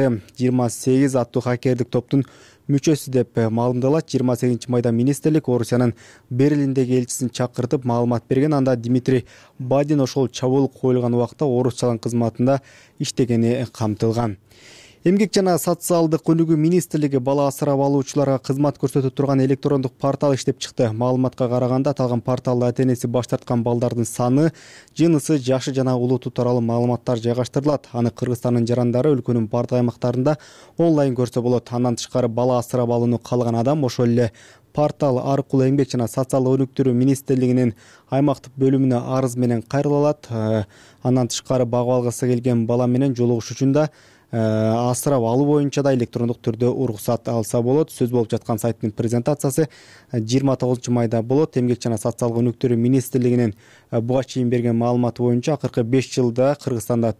[SPEAKER 3] РТ-28 аттуу хакердик топтун мүчөсү деп маалымдалат. 28 майда министрлик Орусиянын Берлиндеги элчисин чакыртып маалымат берген. Анда Дмитрий Бадин ошол чабуул коюлган убакта орусчалык кызматында иштегени камтылган. Эмгек жана социалдык өнүгүү министрлиги бала асырап алуучуларга кызмат көрсөтө турган электрондук портал иштеп чыкты. Маалыматка караганда, аталган порталда ата-энеси баш тарткан балдардын саны, жынысы, жашы жана улуту тууралуу маалыматтар жайгаштырылат. Аны Кыргызстандын жарандары өлкөнүн бардык аймактарында онлайн көрсө болот. Андан тышкары бала асырап алууну каалаган адам ошол эле портал аркылуу Эмгек жана социалдык өнүктүрүү министрлигинин аймактык бөлүмүнө арыз менен кайрыла алат. Андан тышкары багып алгысы келген бала менен жолугуш үчүн да асырап алуу боюнча да электрондук түрдө уруксат алса болот. Сөз болуп жаткан сайттын презентациясы 29 майда болот. Эмгек жана социалдык өнүктүрүү министрлигинин буга чейин берген маалыматы боюнча акыркы 5 жылда Кыргызстанда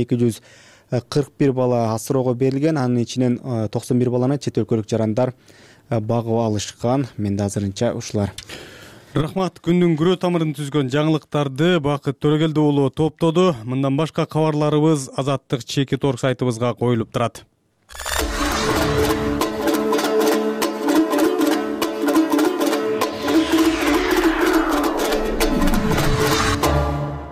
[SPEAKER 3] 4241 бала асыроого берилген. Анын ичинен 91 баланы чет өлкөлүк жарандар багып алышкан. Менде азырынча ушулар.
[SPEAKER 2] Рахмат. Күндүн күрөө тамырын түзгөн жаңылыктарды Бакыт Төрөгелди уулу топтоду. Мындан башка кабарларыбыз Азаттык Чекит.орг сайтыбызга коюлуп турат.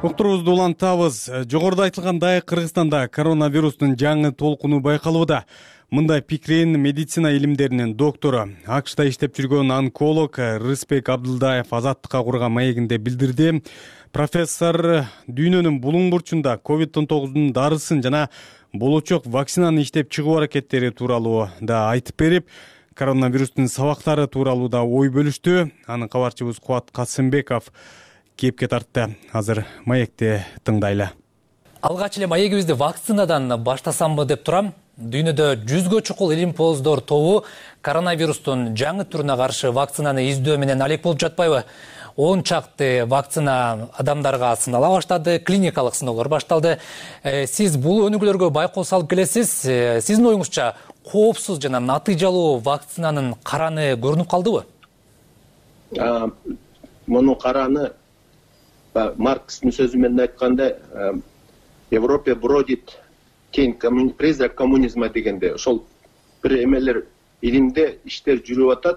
[SPEAKER 2] Уктуруубузду улантабыз. Жогоруда айтылгандай, Кыргызстанда коронавирустун жаңы толкуну байкалууда. Мындай пикирин медицина илимдеринин доктору, АКШта иштеп жүргөн онколог Рыспек Абдылдаев Азаттыкка курган маегинде билдирди. Профессор дүйнөнүн булуң бурчунда COVID-19 дарысын жана болочок вакцинаны иштеп чыгуу аракеттери тууралуу да айтып берип, коронавирустун сабактары тууралуу да ой бөлүштү. Анын кабарчыбыз Кубат Касымбеков кепке тартты. Азыр маекти тыңдайлы.
[SPEAKER 4] Алгач эле маегибизди вакцинадан баштасамбы деп турам. Дүйнөдө 100гө чукул илимпоздор тобу коронавирустун жаңы түрүнө каршы вакцинаны издөө менен алек болуп жатпайбы? 10 чакты вакцина адамдарга сынала баштады, клиникалык сыноолор башталды. Сиз бул өнүгүүлөргө байкоо салып келесиз. Сиздин оюңузча коопсуз жана натыйжалуу вакцинанын караны көрүнүп калдыбы?
[SPEAKER 5] Мунун караны Маркстын сөзү менен айтканда, Европа бродит кең призрак коммунизма дегенде, ошол бир эмелер илимде иштер жүрүп атат.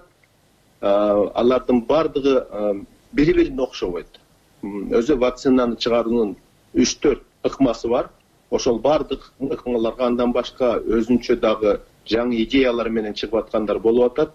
[SPEAKER 5] Алардын бардыгы бири-бирине окшобойт. Өзү вакцинаны чыгаруунун 3-4 ыкмасы бар. Ошол бардык ыкмаларга андан башка өзүнчө дагы жаңы идеялар менен чыгып аткандар болуп атат.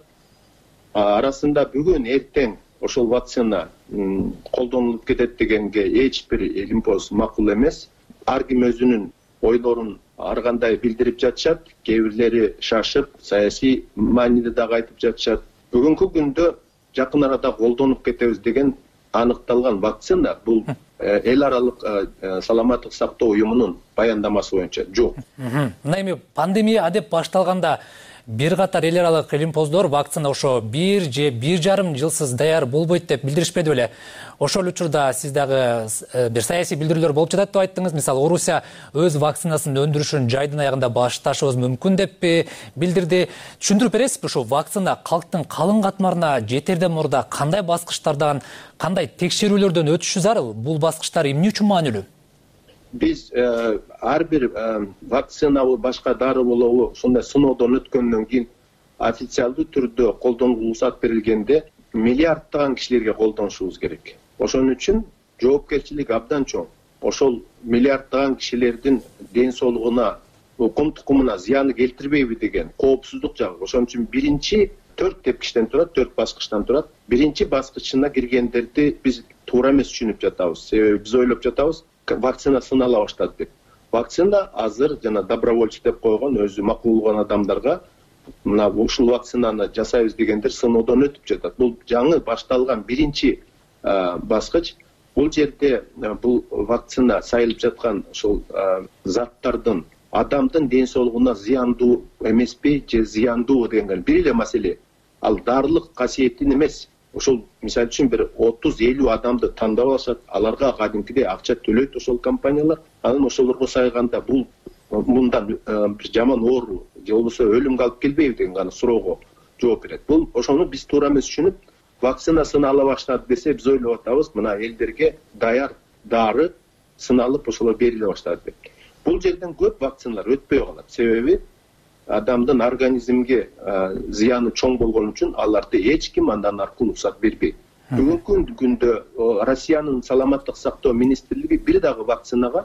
[SPEAKER 5] Арасында бүгүн эртең ошол вакцина колдонулуп кетет дегенге эч бир илимпоз макул эмес. Ар ким өзүнүн ойлорун ар кандай билдирип жатышат. Кээ бирлери шашып, саясий мааниде дагы айтып жатышат. Бүгүнкү күндө жакын арада колдонуп кетебиз деген аныкталган вакцина бул эл аралык саламаттык сактоо уюмунун баяндамасы боюнча жок.
[SPEAKER 4] Мына эми пандемия адеп башталганда бир катар эл аралык илимпоздор вакцина ошо 1 же 1,5 жылсыз даяр болбойт деп билдиришпеди беле? Ошол учурда сиз дагы бир саясий билдирүүлөр болуп жатат деп айттыңыз. Мисалы, Орусия өз вакцинасын өндүрүшүн жайдын аягында башташыбыз мүмкүн деп билдирди. Түшүндүрүп бересизби, ошо вакцина калктын калың катмарына жетерден мурда кандай баскычтардан, кандай текшерүүлөрдөн өтүшү зарыл? Бул баскычтар эмне үчүн маанилүү?
[SPEAKER 5] Биз ар бир вакцинабы башка дары болобу ошондой сыноодон өткөндөн кийин официалдуу түрдө колдонууга уруксат берилгенде миллиарддаган кишилерге колдонушубуз керек. Ошон үчүн жоопкерчилик абдан чоң. Ошол миллиарддаган кишилердин ден соолугуна, укум тукумуна зыяны келтирбейби деген коопсуздук жагы. Ошон үчүн биринчи 4 тепкичтен турат, 4 баскычтан турат. Биринчи баскычына киргендерди биз туура эмес түшүнүп жатабыз. Себеби биз ойлоп жатабыз, вакцина сынала баштады деп. Вакцина азыр жана добровольчий деп койгон өзү макул болгон адамдарга мына ушул вакцинаны жасайбыз дегендер сыноодон өтүп жатат. Бул жаңы башталган биринчи баскыч. Бул жерде бул вакцина сайылып жаткан ошол заттардын адамдын ден соолугуна зыяндуу эмеспи же зыяндуу деген бир эле маселе. Ал дарылык касиетин эмес. Ошол мисалы үчүн бир 30-50 адамды тандап алышат, аларга кадимкидей акча төлөйт ошол компаниялар. Анан ошолорго сайганда бул мындан бир жаман оору же болбосо өлүмгө алып келбейби деген гана суроого жооп берет. Бул ошону биз туура эмес түшүнүп, вакцина сынала баштады десе биз ойлоп атабыз, мына элдерге даяр дары сыналып ошолор бериле баштады деп. Бул жерден көп вакциналар өтпөй калат. Себеби адамдын организмге зыяны чоң болгон үчүн аларды эч ким андан аркы уруксат бербейт. Бүгүнкү күндө Россиянын саламаттык сактоо министрлиги бир дагы вакцинага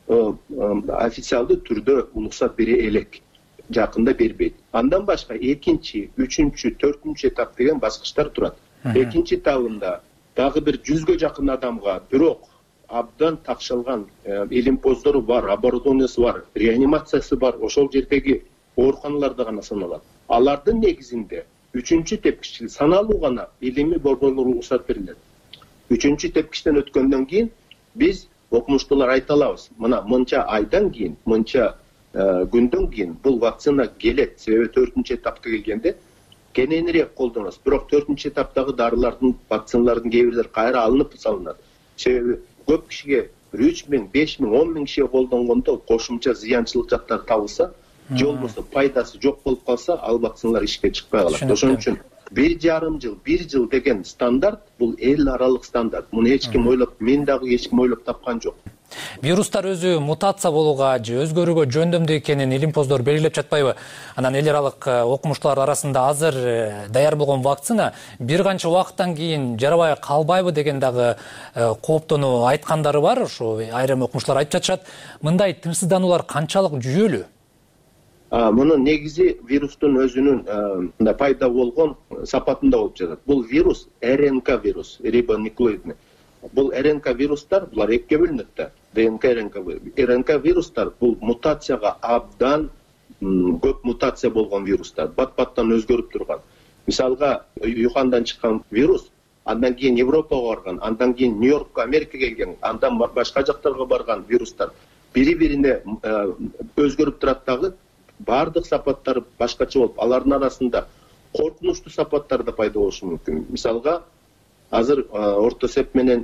[SPEAKER 5] официалдуу түрдө уруксат бере элек. Жакында бербейт. Андан башка 2-чи, 3-чү, 4-чү этап деген баскычтар турат. Экинчи этабында дагы бир 100гө жакын адамга, бирок абдан такшалган илимпоздору бар, оборудованиясы бар, реанимациясы бар, ошол жердеги ооруканаларда гана саналат. Алардын негизинде 3-чү тепкичти саналуу гана илимий борборлор уруксат берилет. 3-чү тепкичтен өткөндөн кийин биз окумуштуулар айта алабыз. Мына мынча айдан кийин, мынча күндөн кийин бул вакцина келет. Себеби 4-чү этапка келгенде кененирээк колдонобуз. Бирок 4-чү этаптагы дарылардын, вакциналардын кээ бирлери кайра алынып салынат. Себеби көп кишиге 3000, 5000, 10000 кишиге колдонгондо кошумча зыянчылык жактары табылса, же болбосо пайдасы жок болуп калса, ал вакциналар ишке чыкпай калат. Ошон үчүн 1,5 жыл, 1 жыл деген стандарт бул эл аралык стандарт. Муну эч ким ойлоп, мен дагы эч ким ойлоп тапкан жок.
[SPEAKER 4] Вирустар өзү мутация болууга же өзгөрүүгө жөндөмдүү экенин илимпоздор белгилеп жатпайбы? Анан эл аралык окумуштуулар арасында азыр даяр болгон вакцина бир канча убакыттан кийин жарабай калбайбы деген дагы кооптонуу айткандары бар. Ошо айрым окумуштуулар айтып жатышат. Мындай тынчсыздануулар канчалык жүйөлүү?
[SPEAKER 5] Мунун негизи вирустун өзүнүн пайда болгон сапатында болуп жатат. Бул вирус РНК вирус, рибонуклеидный. Бул РНК вирустар, булар экиге бөлүнөт да. ДНК, РНК вирустар бул мутацияга абдан көп мутация болгон вирустар, бат-баттан өзгөрүп турган. Мисалга, Юхандан чыккан вирус, андан кийин Европага барган, андан кийин Нью-Йоркко, Америкага келген, андан башка жактарга барган вирустар бири-бирине өзгөрүп турат дагы, бардык сапаттары башкача болуп, алардын арасында коркунучтуу сапаттар да пайда болушу мүмкүн. Мисалга, азыр орто эсеп менен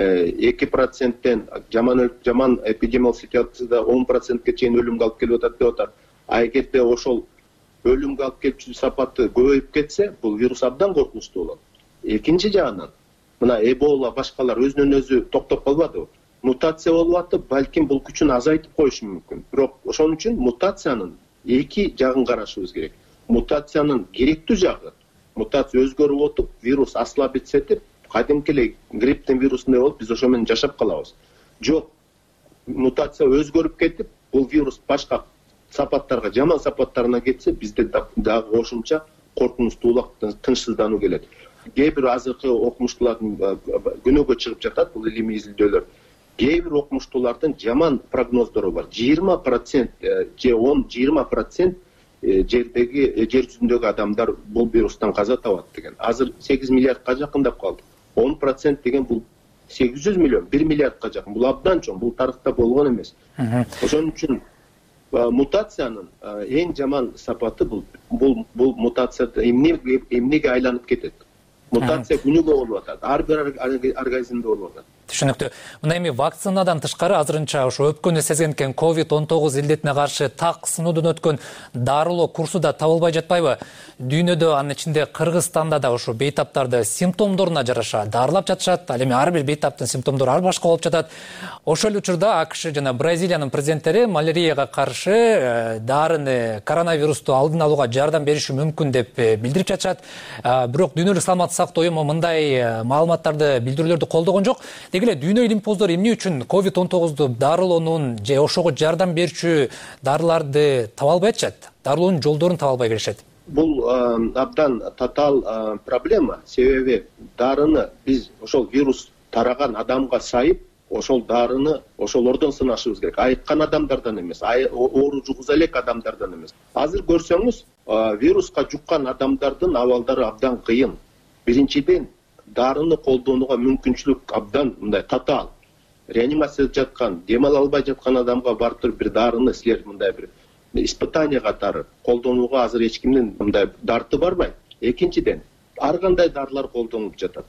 [SPEAKER 5] 2%-тен жаман эпидемиялык ситуацияда 10%ке чейин өлүмгө алып келип атат деп атат. А эгерде ошол өлүмгө алып келчү сапаты көбөйүп кетсе, бул вирус абдан коркунучтуу болот. Экинчи жагынан, мына Эбола башкалар өзүнөн өзү токтоп калбады. Мутация болуп атып, балким бул күчүн азайтып коюшу мүмкүн. Бирок ошон үчүн мутациянын эки жагын карашыбыз керек. Мутациянын керектүү жагы, мутация өзгөрүп отуп, вирус ослабитсетип, кадимки эле грипптин вирусундай болуп, биз ошо менен жашап калабыз. Жок, мутация өзгөрүп кетип, бул вирус башка сапаттарга, жаман сапаттарына кетсе, бизде дагы кошумча коркунучтуулук, тынчсыздануу келет. Кээ бир азыркы окумуштуулардын күнөөгө чыгып жатат, бул илимий изилдөөлөр. Кээ бир окумуштуулардын жаман прогноздору бар. 20% же 10-20% жер жүзүндөгү адамдар бул вирустан каза табат деген. Азыр 8 миллиардка жакындап калды. 10% деген бул 800 миллион, 1 миллиардка жакын. Бул абдан чоң, бул тарыхта болгон эмес. Ошон үчүн мутациянын эң жаман сапаты бул мутацияда эмнеге айланып кетет. Мутация күнүгө болуп атат. Ар бир организмде болуп атат.
[SPEAKER 4] Түшүнүктүү. Мына эми вакцинадан тышкары азырынча ошо өпкөнү сезген экен COVID-19 илдетине каршы так сынуудон өткөн дарылоо курсу да табылбай жатпайбы? Дүйнөдө, анын ичинде Кыргызстанда да ошо бейтаптарды симптомдоруна жараша дарылап жатышат. Ал эми ар бир бейтаптын симптомдору ар башка болуп жатат. Ошол учурда АКШ жана Бразилиянын президенттери малярияга каршы дарыны, коронавирусту алдын алууга жардам бериши мүмкүн деп билдирип жатышат. Бирок Дүйнөлүк саламаттык сактоо уюму мындай маалыматтарды, билдирүүлөрдү колдогон жок. Деги эле дүйнө илимпоздор эмне үчүн COVID-19 дарылоонун же ошого жардам берүүчү дарыларды таба албай атышат? Дарылоонун жолдорун таба албай келишет.
[SPEAKER 5] Бул абдан татаал проблема. Себеби дарыны биз ошол вирус тараган адамга сайып, ошол дарыны ошолордон сынашыбыз керек. Айыккан адамдардан эмес, оору жугуза элек адамдардан эмес. Азыр көрсөңүз, вируска жуккан адамдардын абалдары абдан кыйын. Биринчиден, дарыны колдонууга мүмкүнчүлүк абдан мындай татаал. Реанимацияда жаткан, дем ала албай жаткан адамга барып туруп бир дарыны силер мындай бир испытание катары колдонууга азыр эч кимдин мындай дарты барбайт. Экинчиден, ар кандай дарылар колдонулуп жатат.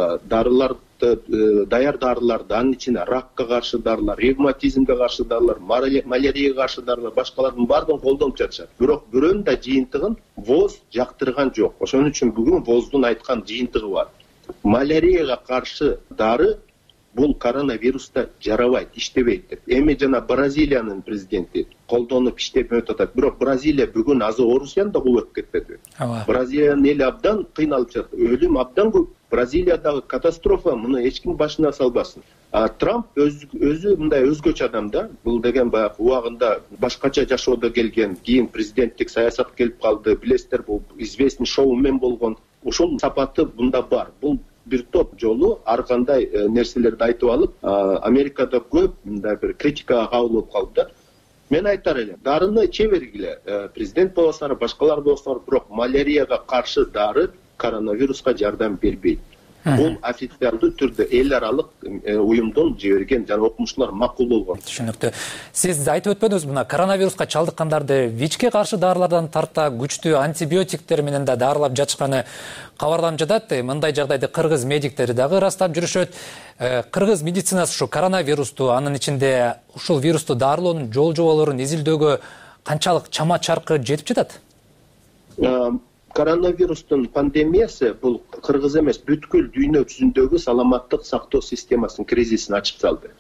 [SPEAKER 5] Даяр дарыларды, анын ичинде ракка каршы дарылар, ревматизмге каршы дарылар, малярияга каршы дарылар, башкалардын баардыгын колдонуп жатышат. Бирок бирөөнүн да жыйынтыгын ВОЗ жактырган жок. Ошон үчүн бүгүн ВОЗдун айткан жыйынтыгы бар. Малярияга каршы дары бул коронавируста жарабайт, иштебейт деп. Эми жана Бразилиянын президенти колдонуп иштебей атат. Бирок Бразилия бүгүн азыр Орусияны да кулап кетпеди. Бразилиянын эли абдан кыйналып жатат. Өлүм абдан көп. Бразилиядагы катастрофа муну эч ким башына салбасын. Трамп өзү мындай өзгөчө адам да. Бул деген баягы убагында башкача жашоодо келген, кийин президенттик саясат келип калды. Билесиздер, бул известный шоумен болгон. Ошол сапаты мында бар. Бул бир топ жолу ар кандай нерселерди айтып алып, Америкада көп мындай бир критикага кабыл болуп калды да. Мен айтар элем, дарыны иче бергиле. Президент болсоңор, башкалар болсоңор, бирок малярияга каршы дары коронавируска жардам бербейт. Бул официалдуу түрдө эл аралык уюмдон жиберген жана окумуштуулар макул болгон.
[SPEAKER 4] Түшүнүктүү. Сиз айтып өтпөдүңүз, мына коронавируска чалдыккандарды ВИЧке каршы дарылардан тарта күчтүү антибиотиктер менен да дарылап жатышканы кабарланып жатат. Мындай жагдайды кыргыз медиктери дагы ырастап жүрүшөт. Кыргыз медицинасы ушу коронавирусту, анын ичинде ушул вирусту дарылоонун жол жоболорун изилдөөгө канчалык чама чаркы жетип жатат?
[SPEAKER 5] Коронавирустун пандемиясы бул Кыргыз эмес, бүткүл дүйнө жүзүндөгү саламаттык сактоо системасынын кризисин ачып салды.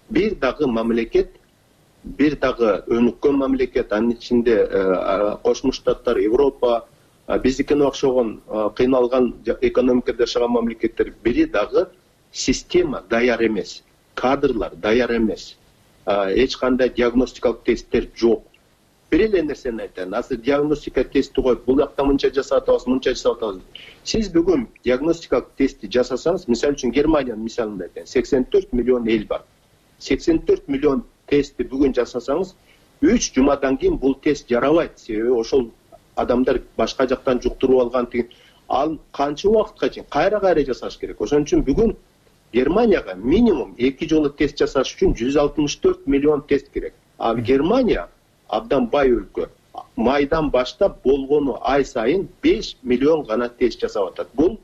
[SPEAKER 5] бир дагы мамлекет, бир дагы өнүккөн мамлекет, анын ичинде Кошмо Штаттар, Европа, биздикине окшогон кыйналган экономикада жашаган мамлекеттер, бири дагы система даяр эмес, кадрлар даяр эмес, эч кандай диагностикалык тесттер жок. Бир эле нерсени айтайын, азыр диагностика тести коюп, бул жакта мынча жасап атабыз, мынча жасап атабыз. Сиз бүгүн диагностикалык тестти жасасаңыз, мисалы үчүн Германиянын мисалын айтайын, 84 миллион эл бар. 84 миллион тестти бүгүн жасасаңыз, 3 жумадан кийин бул тест жарабайт. Себеби ошол адамдар башка жактан жуктуруп алган деген. Ал канча убакытка чейин кайра жасаш керек. Ошон үчүн бүгүн Германияга минимум 2 жолу тест жасаш үчүн 164 миллион тест керек. А Германия абдан бай өлкө. Майдан баштап болгону ай сайын 5 миллион гана тест жасап атат. Бул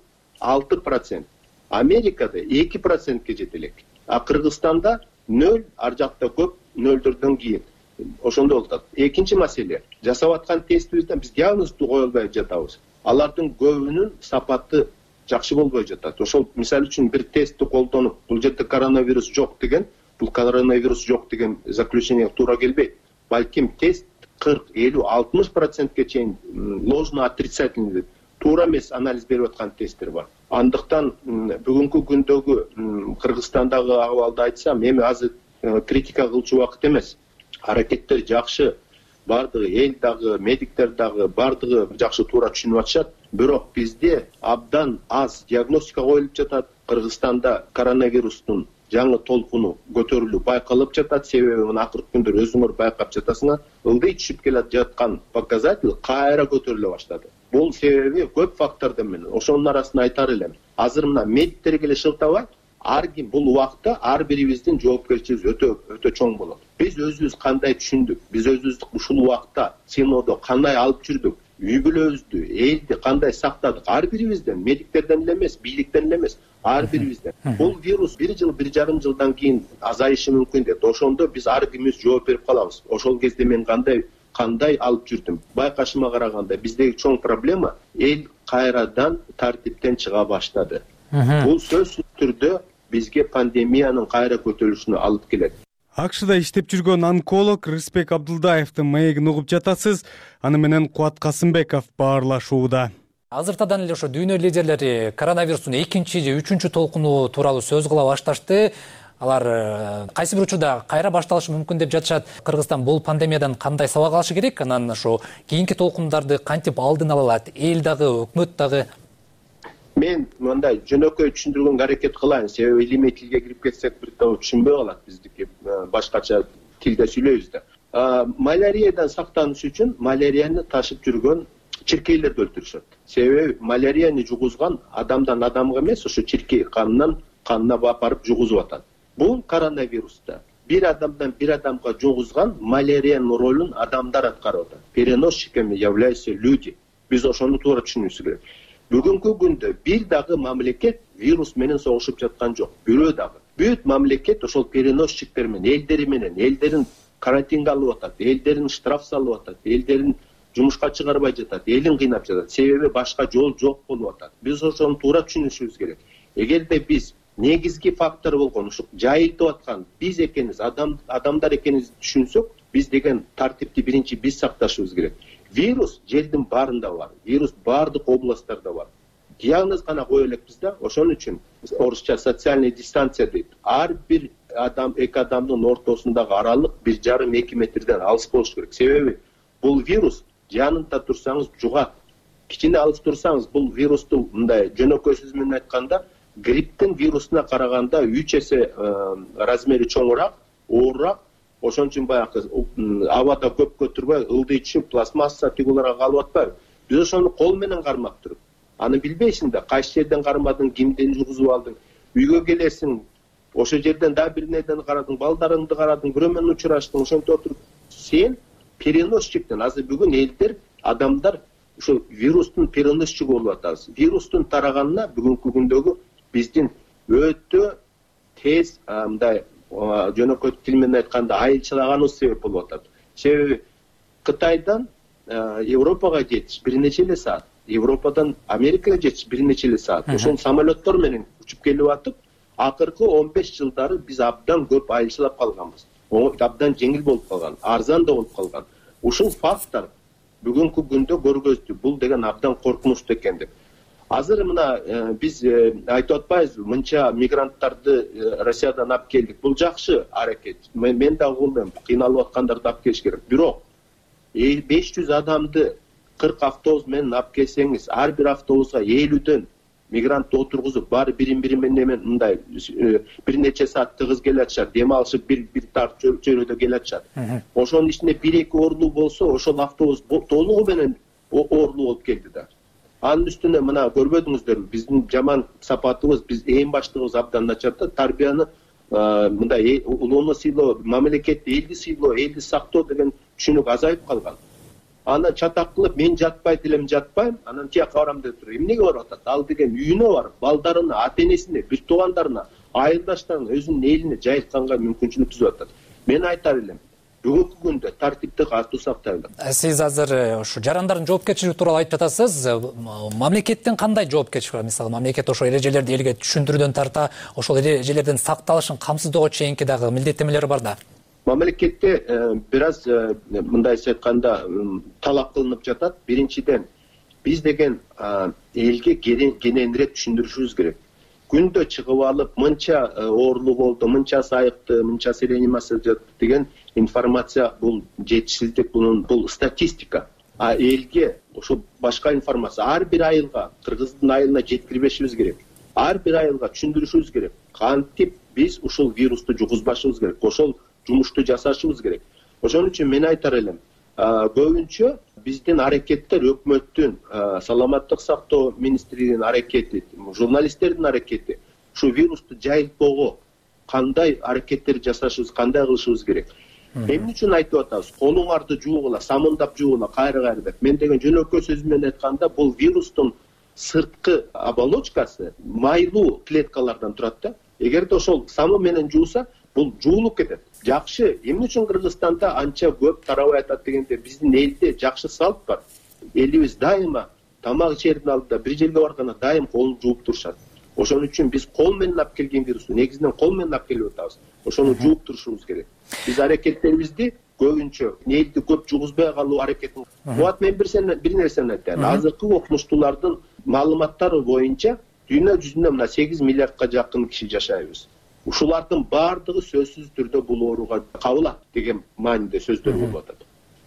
[SPEAKER 5] 6%. Америкада 2%ке жете элек. А Кыргызстанда 0, ар жакта көп нөлдөрдөн кийин. Ошондой болуп атат. Экинчи маселе, жасап аткан тестибизден биз диагнозду кое албай жатабыз. Алардын көбүнүн сапаты жакшы болбой жатат. Ошол мисалы үчүн бир тестти колдонуп, бул жерде коронавирус жок деген, бул коронавирус жок деген заключенияга туура келбейт. Балким тест 40, 50, 60%ке чейин ложно отрицательный, туура эмес анализ берип аткан тесттер бар. Андыктан бүгүнкү күндөгү Кыргызстандагы абалды айтсам, эми азыр критика кылчу убакыт эмес. Аракеттер жакшы, бардыгы эл дагы, медиктер дагы бардыгы жакшы туура түшүнүп атышат. Бирок бизде абдан аз диагностика коюлуп жатат. Кыргызстанда коронавирустун жаңы толкуну көтөрүлүп байкалып жатат. Себеби мына акыркы күндөр өзүңөр байкап жатасыңар, ылдый түшүп келе жаткан показатель кайра көтөрүлө баштады. Бул себеби көп фактордор менен. Ошонун арасында айтар элем. Азыр мына медиктерге эле шылтабай, ар ким бул убакта ар бирибиздин жоопкерчилигибиз өтө чоң болот. Биз өзүбүз кандай түшүндүк, биз өзүбүздү ушул убакта синодо кандай алып жүрдүк, үй бүлөбүздү, элди кандай сактадык, ар бирибизден, медиктерден эле эмес, бийликтен эле эмес, ар бирибизден. Бул вирус 1 жыл, 1,5 жылдан кийин азайышы мүмкүн дейт. Ошондо биз ар кимибиз жооп берип калабыз. Ошол кезде мен кандай алып жүрдүм? Байкашыма караганда биздеги чоң проблема эл кайрадан тартиптен чыга баштады. Бул сөзсүз түрдө бизге пандемиянын кайра көтөрүлүшүнө алып келет.
[SPEAKER 2] АКШда иштеп жүргөн онколог Рыспек Абдулдаевдин маегин угуп жатасыз. Аны менен Кубат Касымбеков баарлашууда.
[SPEAKER 4] Азыртадан эле ошо дүйнө лидерлери коронавирустун 2 же 3 толкуну тууралуу сөз кыла башташты. Алар кайсы бир учурда кайра башталышы мүмкүн деп жатышат. Кыргызстан бул пандемиядан кандай сабак алышы керек? Анан ошо кийинки толкундарды кантип алдын ала алат? Эл дагы, өкмөт дагы.
[SPEAKER 5] Мен мындай жөнөкөй түшүндүргөнгө аракет кылайын. Себеби илимий тилге кирип кетсек бир топ түшүнбөй калат, биздики башкача тилде сүйлөйбүз да. Маляриядан сактаныш үчүн малярияны ташып жүргөн чиркейлерди өлтүрүшөт. Себеби малярияны жугузган адамдан адамга эмес, ошо чиркей канына барып жугузуп атат. Бул коронавируста бир адамдан бир адамга жугузган маляриянын ролун адамдар аткарып атат. Переносчиками являются люди. Биз ошону туура түшүнүшүбүз керек. Бүгүнкү күндө бир дагы мамлекет вирус менен согушуп жаткан жок. Бирөө дагы. Бүт мамлекет ошол переносчиктер менен, элдерин карантинге алып атат, элдерин штраф салып атат, элдерин жумушка чыгарбай жатат, элин кыйнап жатат. Себеби башка жол жок болуп атат. Биз ошону туура түшүнүшүбүз керек. Эгерде биз негизги фактор болгон ушу жайылтып аткан биз экенибиз, адамдар экенибизди түшүнсөк, биз деген тартипти биринчи биз сакташыбыз керек. Вирус жердин баарында бар. Вирус баардык областтарда бар. Диагноз гана кое элекпиз да. Ошон үчүн орусча социальный дистанция дейт. Ар бир адам, эки адамдын ортосундагы аралык 1,5-2 метрден алыс болуш керек. Себеби бул вирус жанында турсаңыз жугат. Кичине алыс турсаңыз бул вирусту мындай жөнөкөй сөз менен айтканда грипптин вирусуна караганда 3 эсе размери чоңураак, оорураак. Ошон үчүн баягы абада көп көтүрбөй, ылдый түшүп, пластмасса тигуларга калып атпайбы? Биз ошону кол менен кармап туруп, аны билбейсиң да, кайсы жерден кармадың, кимден жугузуп алдың. Үйгө келесиң, ошол жерден да бир нерден карадың, балдарыңды карадың, бирөө менен учураштың, ошентип отуруп сен переносчиктен. Азыр бүгүн элдер, адамдар ошол вирустун переносчиги болуп атабыз. Вирустун тараганына бүгүнкү күндөгү биздин өтө тез мындай жөнөкөй тил менен айтканда айылчылаганыбыз себеп болуп атат. Себеби Кытайдан Европага жетиш бир нече эле саат, Европадан Америкага жетиш бир нече эле саат. Ошол самолеттор менен учуп келип атып, акыркы 15 жылдары биз абдан көп айылчылап калганбыз. Абдан жеңил болуп калган, арзан да болуп калган. Ушул факттар бүгүнкү күндө көргөздү. Бул деген абдан коркунучтуу экен деп. Азыр мына биз айтып атпайбызбы, мынча мигранттарды Россиядан алып келдик. Бул жакшы аракет. Мен да куулайм, кыйналып аткандарды алып келиш керек. Бирок 500 адамды 40 автобус менен алып келсеңиз, ар бир автобуска 50дөн мигрантты отургузуп, баары бири менен мындай бир нече саат тыгыз келе атышат, дем алышып бир тар чөйрөдө келе атышат. Ошонун ичинде 1-2 орлуу болсо, ошол автобус толугу менен орлуу болуп келди да. Анын үстүнө мына көрбөдүңүздөрбү, биздин жаман сапатыбыз, биз эң баштыгыбыз абдан начар да, тарбияны мындай улууну сыйлоо, мамлекетти, элди сыйлоо, элди сактоо деген түшүнүк азайып калган. Анан чатак кылып, мен жатпайт элем, жатпайм, анан тияка барам деп туруп, эмнеге барып атат? Ал деген үйүнө барып, балдарына, ата-энесине, бир туугандарына, айылдаштарына, өзүнүн элине жайылтканга мүмкүнчүлүк түзүп атат. Мен айтар элем, бүгүнкү күндө тартипти катуу сактайлы.
[SPEAKER 4] Сиз азыр ушу жарандардын жоопкерчилиги тууралуу айтып жатасыз. Мамлекеттин кандай жоопкерчилиги бар? Мисалы, мамлекет ошол эрежелерди элге түшүндүрүүдөн тарта, ошол эрежелердин сакталышын камсыздоого чейинки дагы милдеттенмелери бар да.
[SPEAKER 5] Мамлекетте бир аз мындайча айтканда талап кылынып жатат. Биринчиден, биз деген элге кененирээк түшүндүрүшүбүз керек. Күндө чыгып алып, мынча оорлуу болду, мынча сайыкты, мынча селенимасы жатты деген информация бул жетишсиздик, бул статистика. А элге ошо башка информация ар бир айылга, Кыргыздын айылына жеткирбешибиз керек. Ар бир айылга түшүндүрүшүбүз керек. Кантип биз ушул вирусту жугузбашыбыз керек. Ошол жумушту жасашыбыз керек. Ошон үчүн мен айтар элем, көбүнчө биздин аракеттер өкмөттүн, саламаттык сактоо министрлигинин аракети, журналисттердин аракети ушу вирусту жайылтпоого кандай аракеттер жасашыбыз, кандай кылышыбыз керек. Эмне үчүн айтып атабыз? Колуңарды жуугула, самындап жуугула, кайра деп. Мен деген жөнөкөй сөз менен айтканда, бул вирустун сырткы оболочкасы майлуу клеткалардан турат да. Эгерде ошол самы менен жууса, бул жуулуп кетет. Жакшы, эмне үчүн Кыргызстанда анча көп тарабай атат дегенде, биздин элде жакшы салт бар. Элибиз дайыма тамак ичердин алдында бир жерге барганда дайым колун жууп турушат. Ошон үчүн биз кол менен алып келген вирусту негизинен кол менен алып келип атабыз. Ошону жууп турушубуз керек. Биз аракеттерибизди көбүнчө элди көп жугузбай калуу аракетин. Буат мен бир нерсени айтайын. Азыркы окумуштуулардын маалыматтары боюнча дүйнө жүзүндө мына 8 миллиардка жакын киши жашайбыз. Ушулардын баардыгы сөзсүз түрдө бул ооруга кабылат деген мааниде сөздөр болуп атат.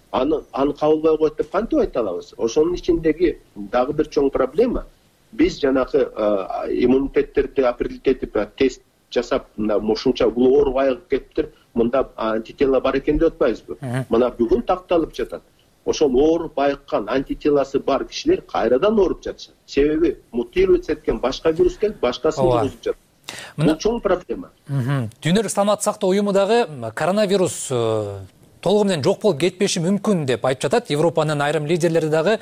[SPEAKER 5] Аны кабылбай коет деп кантип айта алабыз? Ошонун ичиндеги дагы бир чоң проблема, биз жанагы иммунитеттерди определить этип, тест жасап, мына ушунча бул оору айыгып кетиптир, мында антитела бар экен деп атпайбызбы? Мына бүгүн такталып жатат. Ошол ооруп айыккан, антителасы бар кишилер кайрадан ооруп жатышат. Себеби мутировать эткен башка вирус келип, башкасын жугузуп жатат. Бул чоң проблема.
[SPEAKER 4] Дүйнөлүк саламаттык сактоо уюму дагы коронавирус толугу менен жок болуп кетпеши мүмкүн деп айтып жатат. Европанын айрым лидерлери дагы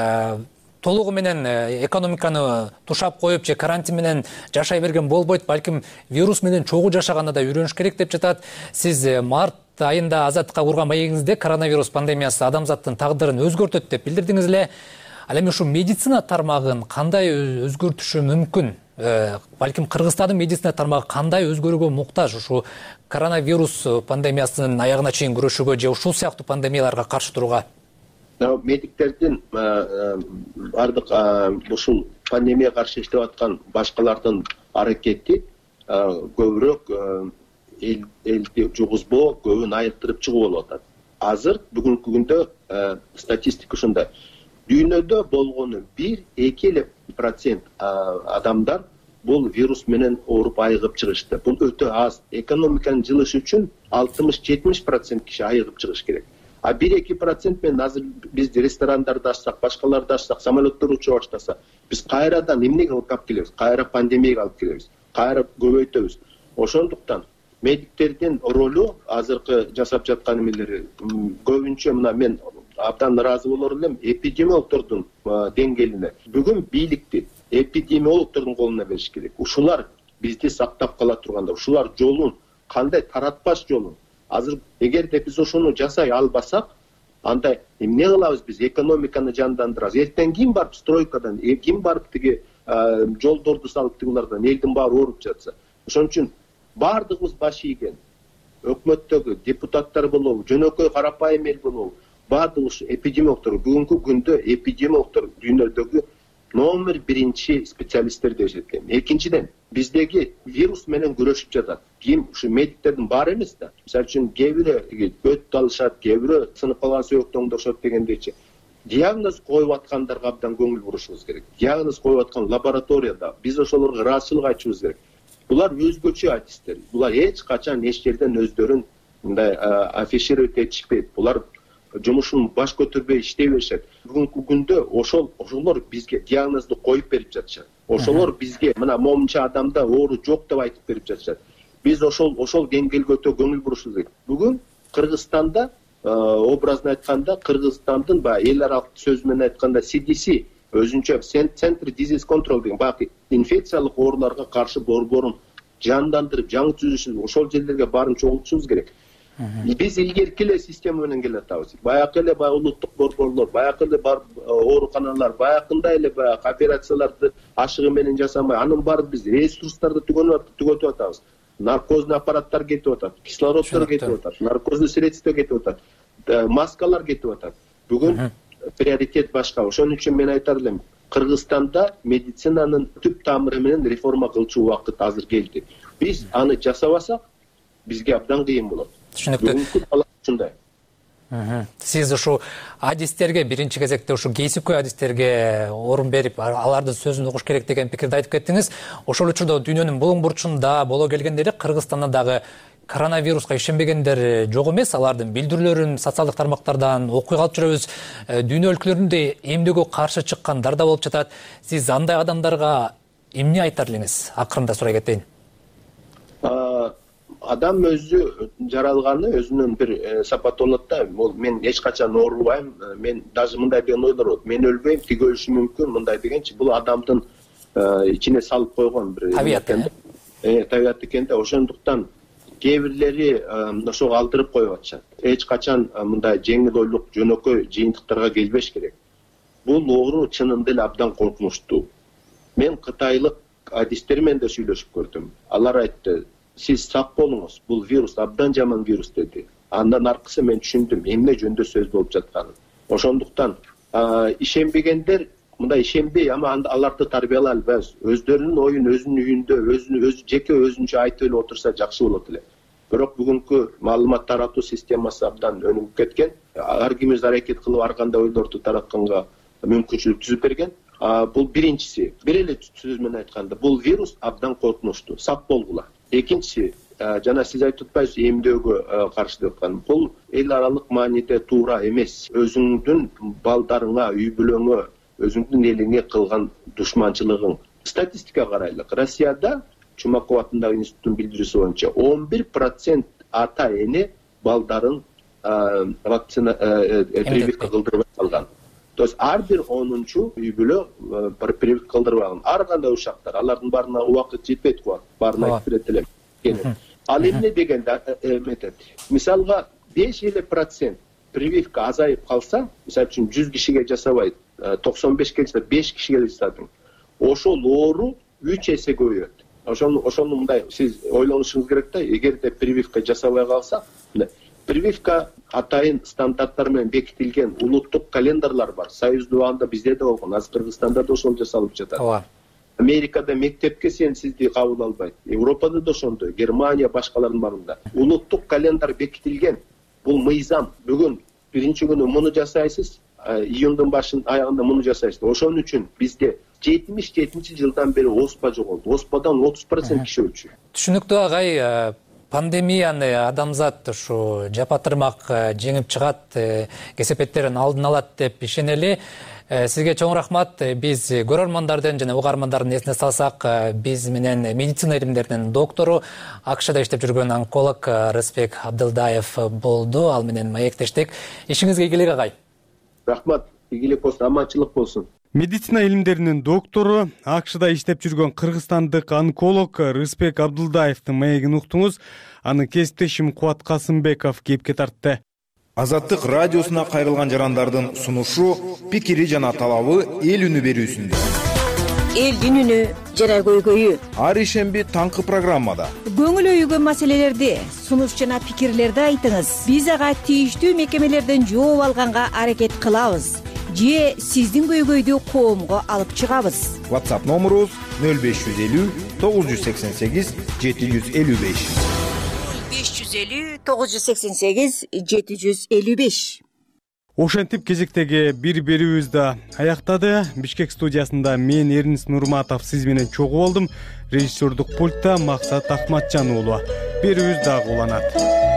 [SPEAKER 4] толугу менен экономиканы тушап коюп же карантин менен жашай берген болбойт, балким вирус менен чогуу жашаганды да үйрөнүш керек деп жатат. Сиз март айында Азаттыкка курган маегиңизде коронавирус пандемиясы адамзаттын тагдырын өзгөртөт деп билдирдиңиз эле. Ал эми ушу медицина тармагын кандай өзгөртүшү мүмкүн? Балким Кыргызстандын медицина тармагы кандай өзгөрүүгө муктаж ушу коронавирус пандемиясынын аягына чейин күрөшүүгө же ушул сыяктуу пандемияларга каршы турууга?
[SPEAKER 5] Медиктердин бардык ушул пандемияга каршы иштеп аткан башкалардын аракети көбүрөөк элди жугузбоо, көбүн айыктырып чыгуу болуп атат. Азыр бүгүнкү күндө статистика ушундай. Дүйнөдө болгону 1-2% адамдар бул вирус менен ооруп айыгып чыгышты. Бул өтө аз. Экономиканын жылышы үчүн 60-70% киши айыгып чыгыш керек. А 1-2% менен азыр биз ресторандарды ачсак, башкаларды ачсак, самолеттер учуп баштаса, биз кайрадан эмнеге алып келебиз? Кайра пандемияга алып келебиз. Кайра көбөйтөбүз. Ошондуктан медиктердин ролу азыркы жасап жаткан эмелери көбүнчө мына мен абдан ыраазы болор элем эпидемиологдордун деңгээлине. Бүгүн бийликти эпидемиологдордун колуна бериш керек. Ушулар бизди сактап кала турганда, ушулар жолун кандай таратпаш жолун. Азыр эгерде биз ошону жасай албасак, анда эмне кылабыз биз? Экономиканы жандандырабыз. Эртең ким барып стройкадан, ким барып тиги жолдорду салып тигилардан элдин баары ооруп жатса, Ошон үчүн баардыгыбыз баш ийген өкмөттөгү депутаттар болобу, жөнөкөй карапайым эл болобу, баардыгыбыз эпидемиологдор, бүгүнкү күндө эпидемиологдор дүйнөдөгү номер биринчи специалисттер деп эсептейм. Экинчиден, биздеги вирус менен күрөшүп жатат. Ким ушу медиктердин баары эмес да. Мисалы үчүн кээ бири өт алышат, кээ бири сынып калган сөйөктү оңдошот дегендейчи. Диагноз коюп аткандарга абдан көңүл бурушубуз керек. Диагноз коюп аткан лабораторияда биз ошолорго ыраазычылык айтышыбыз керек. Булар өзгөчө адистер. Булар эч качан эч жерден өздөрүн мындай афишировать этишпейт. Булар жумушун баш көтөрбөй иштей беришет. Бүгүнкү күндө ошолор бизге диагнозду коюп берип жатышат. Ошолор бизге мына момунча адамда оору жок деп айтып берип жатышат. Биз ошол деңгээлге өтө көңүл бурушубуз керек. Бүгүн Кыргызстанда образно айтканда Кыргызстандын эл аралык сөз менен айтканда CDC өзүнчө Center Disease Control деген баягы инфекциялык ооруларга каршы борборун жандандырып, жаңы түзүшүбүз, ошол жерлерге баарын чогултушубуз керек. Биз илгерки эле система менен келатабыз. Баягы эле улуттук борборлор, баягы эле ооруканалар, баягындай эле операцияларды ашыгы менен жасамай, анын баары биз ресурстарды түгөтүп атабыз. Наркозный аппараттар кетип атат, кислороддор кетип атат, наркозный средства кетип атат, маскалар кетип атат. Бүгүн приоритет башка. Ошон үчүн мен айтар элем, Кыргызстанда медицинанын түп тамыры менен реформа кылчу убакыт азыр келди. Биз аны жасабасак, бизге абдан кыйын болот.
[SPEAKER 4] Түшүнүктүү.
[SPEAKER 5] Бүгүнкү талап ушундай.
[SPEAKER 4] Сиз ушу адистерге биринчи кезекте ушу кейсикөй адистерге орун берип, алардын сөзүн угуш керек деген пикирди айтып кеттиңиз. Ошол учурда дүйнөнүн булуң бурчунда боло келгенде эле Кыргызстанда дагы коронавируска ишенбегендер жок эмес. Алардын билдирүүлөрүн социалдык тармактардан окуй калып жүрөбүз. Дүйнө өлкөлөрүндө эмдөөгө каршы чыккандар да болуп жатат. Сиз андай адамдарга эмне айтар элеңиз? Акырында сурай кетейин.
[SPEAKER 5] Адам өзү жаралганы өзүнүн бир сапаты болот да. Мен эч качан оорубайм, мен даже мындай деген ойлор болот. Мен өлбөйм, тиги өлүшү мүмкүн, мындай дегенчи. Бул адамдын ичине салып койгон бир табият экен да. Ошондуктан кээ бирлери ошого алдырып коюп атышат. Эч качан мындай жеңил ойлук, жөнөкөй жыйынтыктарга келбеш керек. Бул оору чынында эле абдан коркунучтуу. Мен кытайлык адистер менен да сүйлөшүп көрдүм. Алар айтты, сиз сак болуңуз, бул вирус абдан жаман вирус деди. Андан аркысы мен түшүндүм эмне жөндө сөз болуп жатканын. Ошондуктан ишенбегендер мындай ишенбей, ама аларды тарбиялай албайбыз. Өздөрүнүн оюн өзүнүн үйүндө, жеке өзүнчө айтып эле отурса жакшы болот эле. Бирок бүгүнкү маалымат таратуу системасы абдан өнүгүп кеткен. Ар кимиз аракет кылып ар кандай ойлорду таратканга мүмкүнчүлүк түзүп берген. Бул биринчиси. Бир эле сөз менен айтканда, бул вирус абдан коркунучтуу. Сак болгула. Экинчиси, жана сиз айтып атпайсызбы, эмдөөгө каршы деп аткан. Бул эл аралык мааниде туура эмес. Өзүңдүн балдарыңа, үй бүлөңө, өзүңдүн элиңе кылган душманчылыгың. Статистика карайлык. Россияда Чумаков атындагы институттун билдирүүсү боюнча 11% ата эне балдарын вакцина прививка кылдырбай калган. То есть ар бир 10-чу үй бүлө прививка кылдырбаган. Ар кандай ушактар, алардын баарына убакыт жетпейт го, баарына айтып берет элем. Ал эмне дегенде мисалга 5% прививка азайып калса, мисалы үчүн 100 кишиге жасабай 95 келсе 5 кишиге жасадың. Ошол оору 3 эсе көбөйөт. Ошону мындай сиз ойлонушуңуз керек да, эгерде прививка жасабай калса, прививка атайын стандарттар менен бекитилген улуттук календарлар бар. Союздуу убагында бизде да болгон, азыр Кыргызстанда да ошол жасалып жатат. Америкада мектепке сизди кабыл албайт. Европада да ошондой, Германия, башкалардын баарында. Улуттук календар бекитилген. Бул мыйзам. Бүгүн биринчи күнү муну жасайсыз, июндун башын аягында муну жасайсыз. Ошон үчүн бизде 77-жылдан бери оспа жоголду. Оспадан 30% киши өлчү.
[SPEAKER 4] Түшүнүктүү агай, пандемияны адамзат ушу жапатырмак жеңип чыгат, кесепеттерин алдын алат деп ишенели. Сизге чоң рахмат. Биз көрөрмандардын жана угармандардын эсине салсак, биз менен медицина илимдеринин доктору, АКШда иштеп жүргөн онколог Рыспек Абдылдаев болду. Ал менен маектештик. Ишиңизге ийгилик агай.
[SPEAKER 5] Рахмат. Ийгилик болсун, аманчылык болсун.
[SPEAKER 2] Медицина илимдеринин доктору, АКШда иштеп жүргөн кыргызстандык онколог Рыспек Абдылдаевдин маегин уктуңуз. Аны кесиптешим Кубат Касымбеков кепке тартты.
[SPEAKER 6] Азаттык радиосуна кайрылган жарандардын сунушу, пикири жана талабы эл үнү берүүсүндө.
[SPEAKER 7] элдин үнү жана көйгөйү.
[SPEAKER 6] Ар ишемби таңкы программада
[SPEAKER 7] Көңүл өйгөн маселелерди, сунуш жана пикирлерди айтыңыз. Биз ага тийиштүү мекемелерден жооп алганга аракет кылабыз. Же сиздин көйгөйдү коомго алып чыгабыз.
[SPEAKER 6] WhatsApp номерубуз 0550 988 755.
[SPEAKER 7] 550 988 755.
[SPEAKER 2] Ошентип кезектеги бир берүүбүз да аяктады. Бишкек студиясында мен Эрнис Нурматов сиз менен чогуу болдум. Режиссердук пультта Максат Ахматжан уулу. Берүүбүз дагы уланат.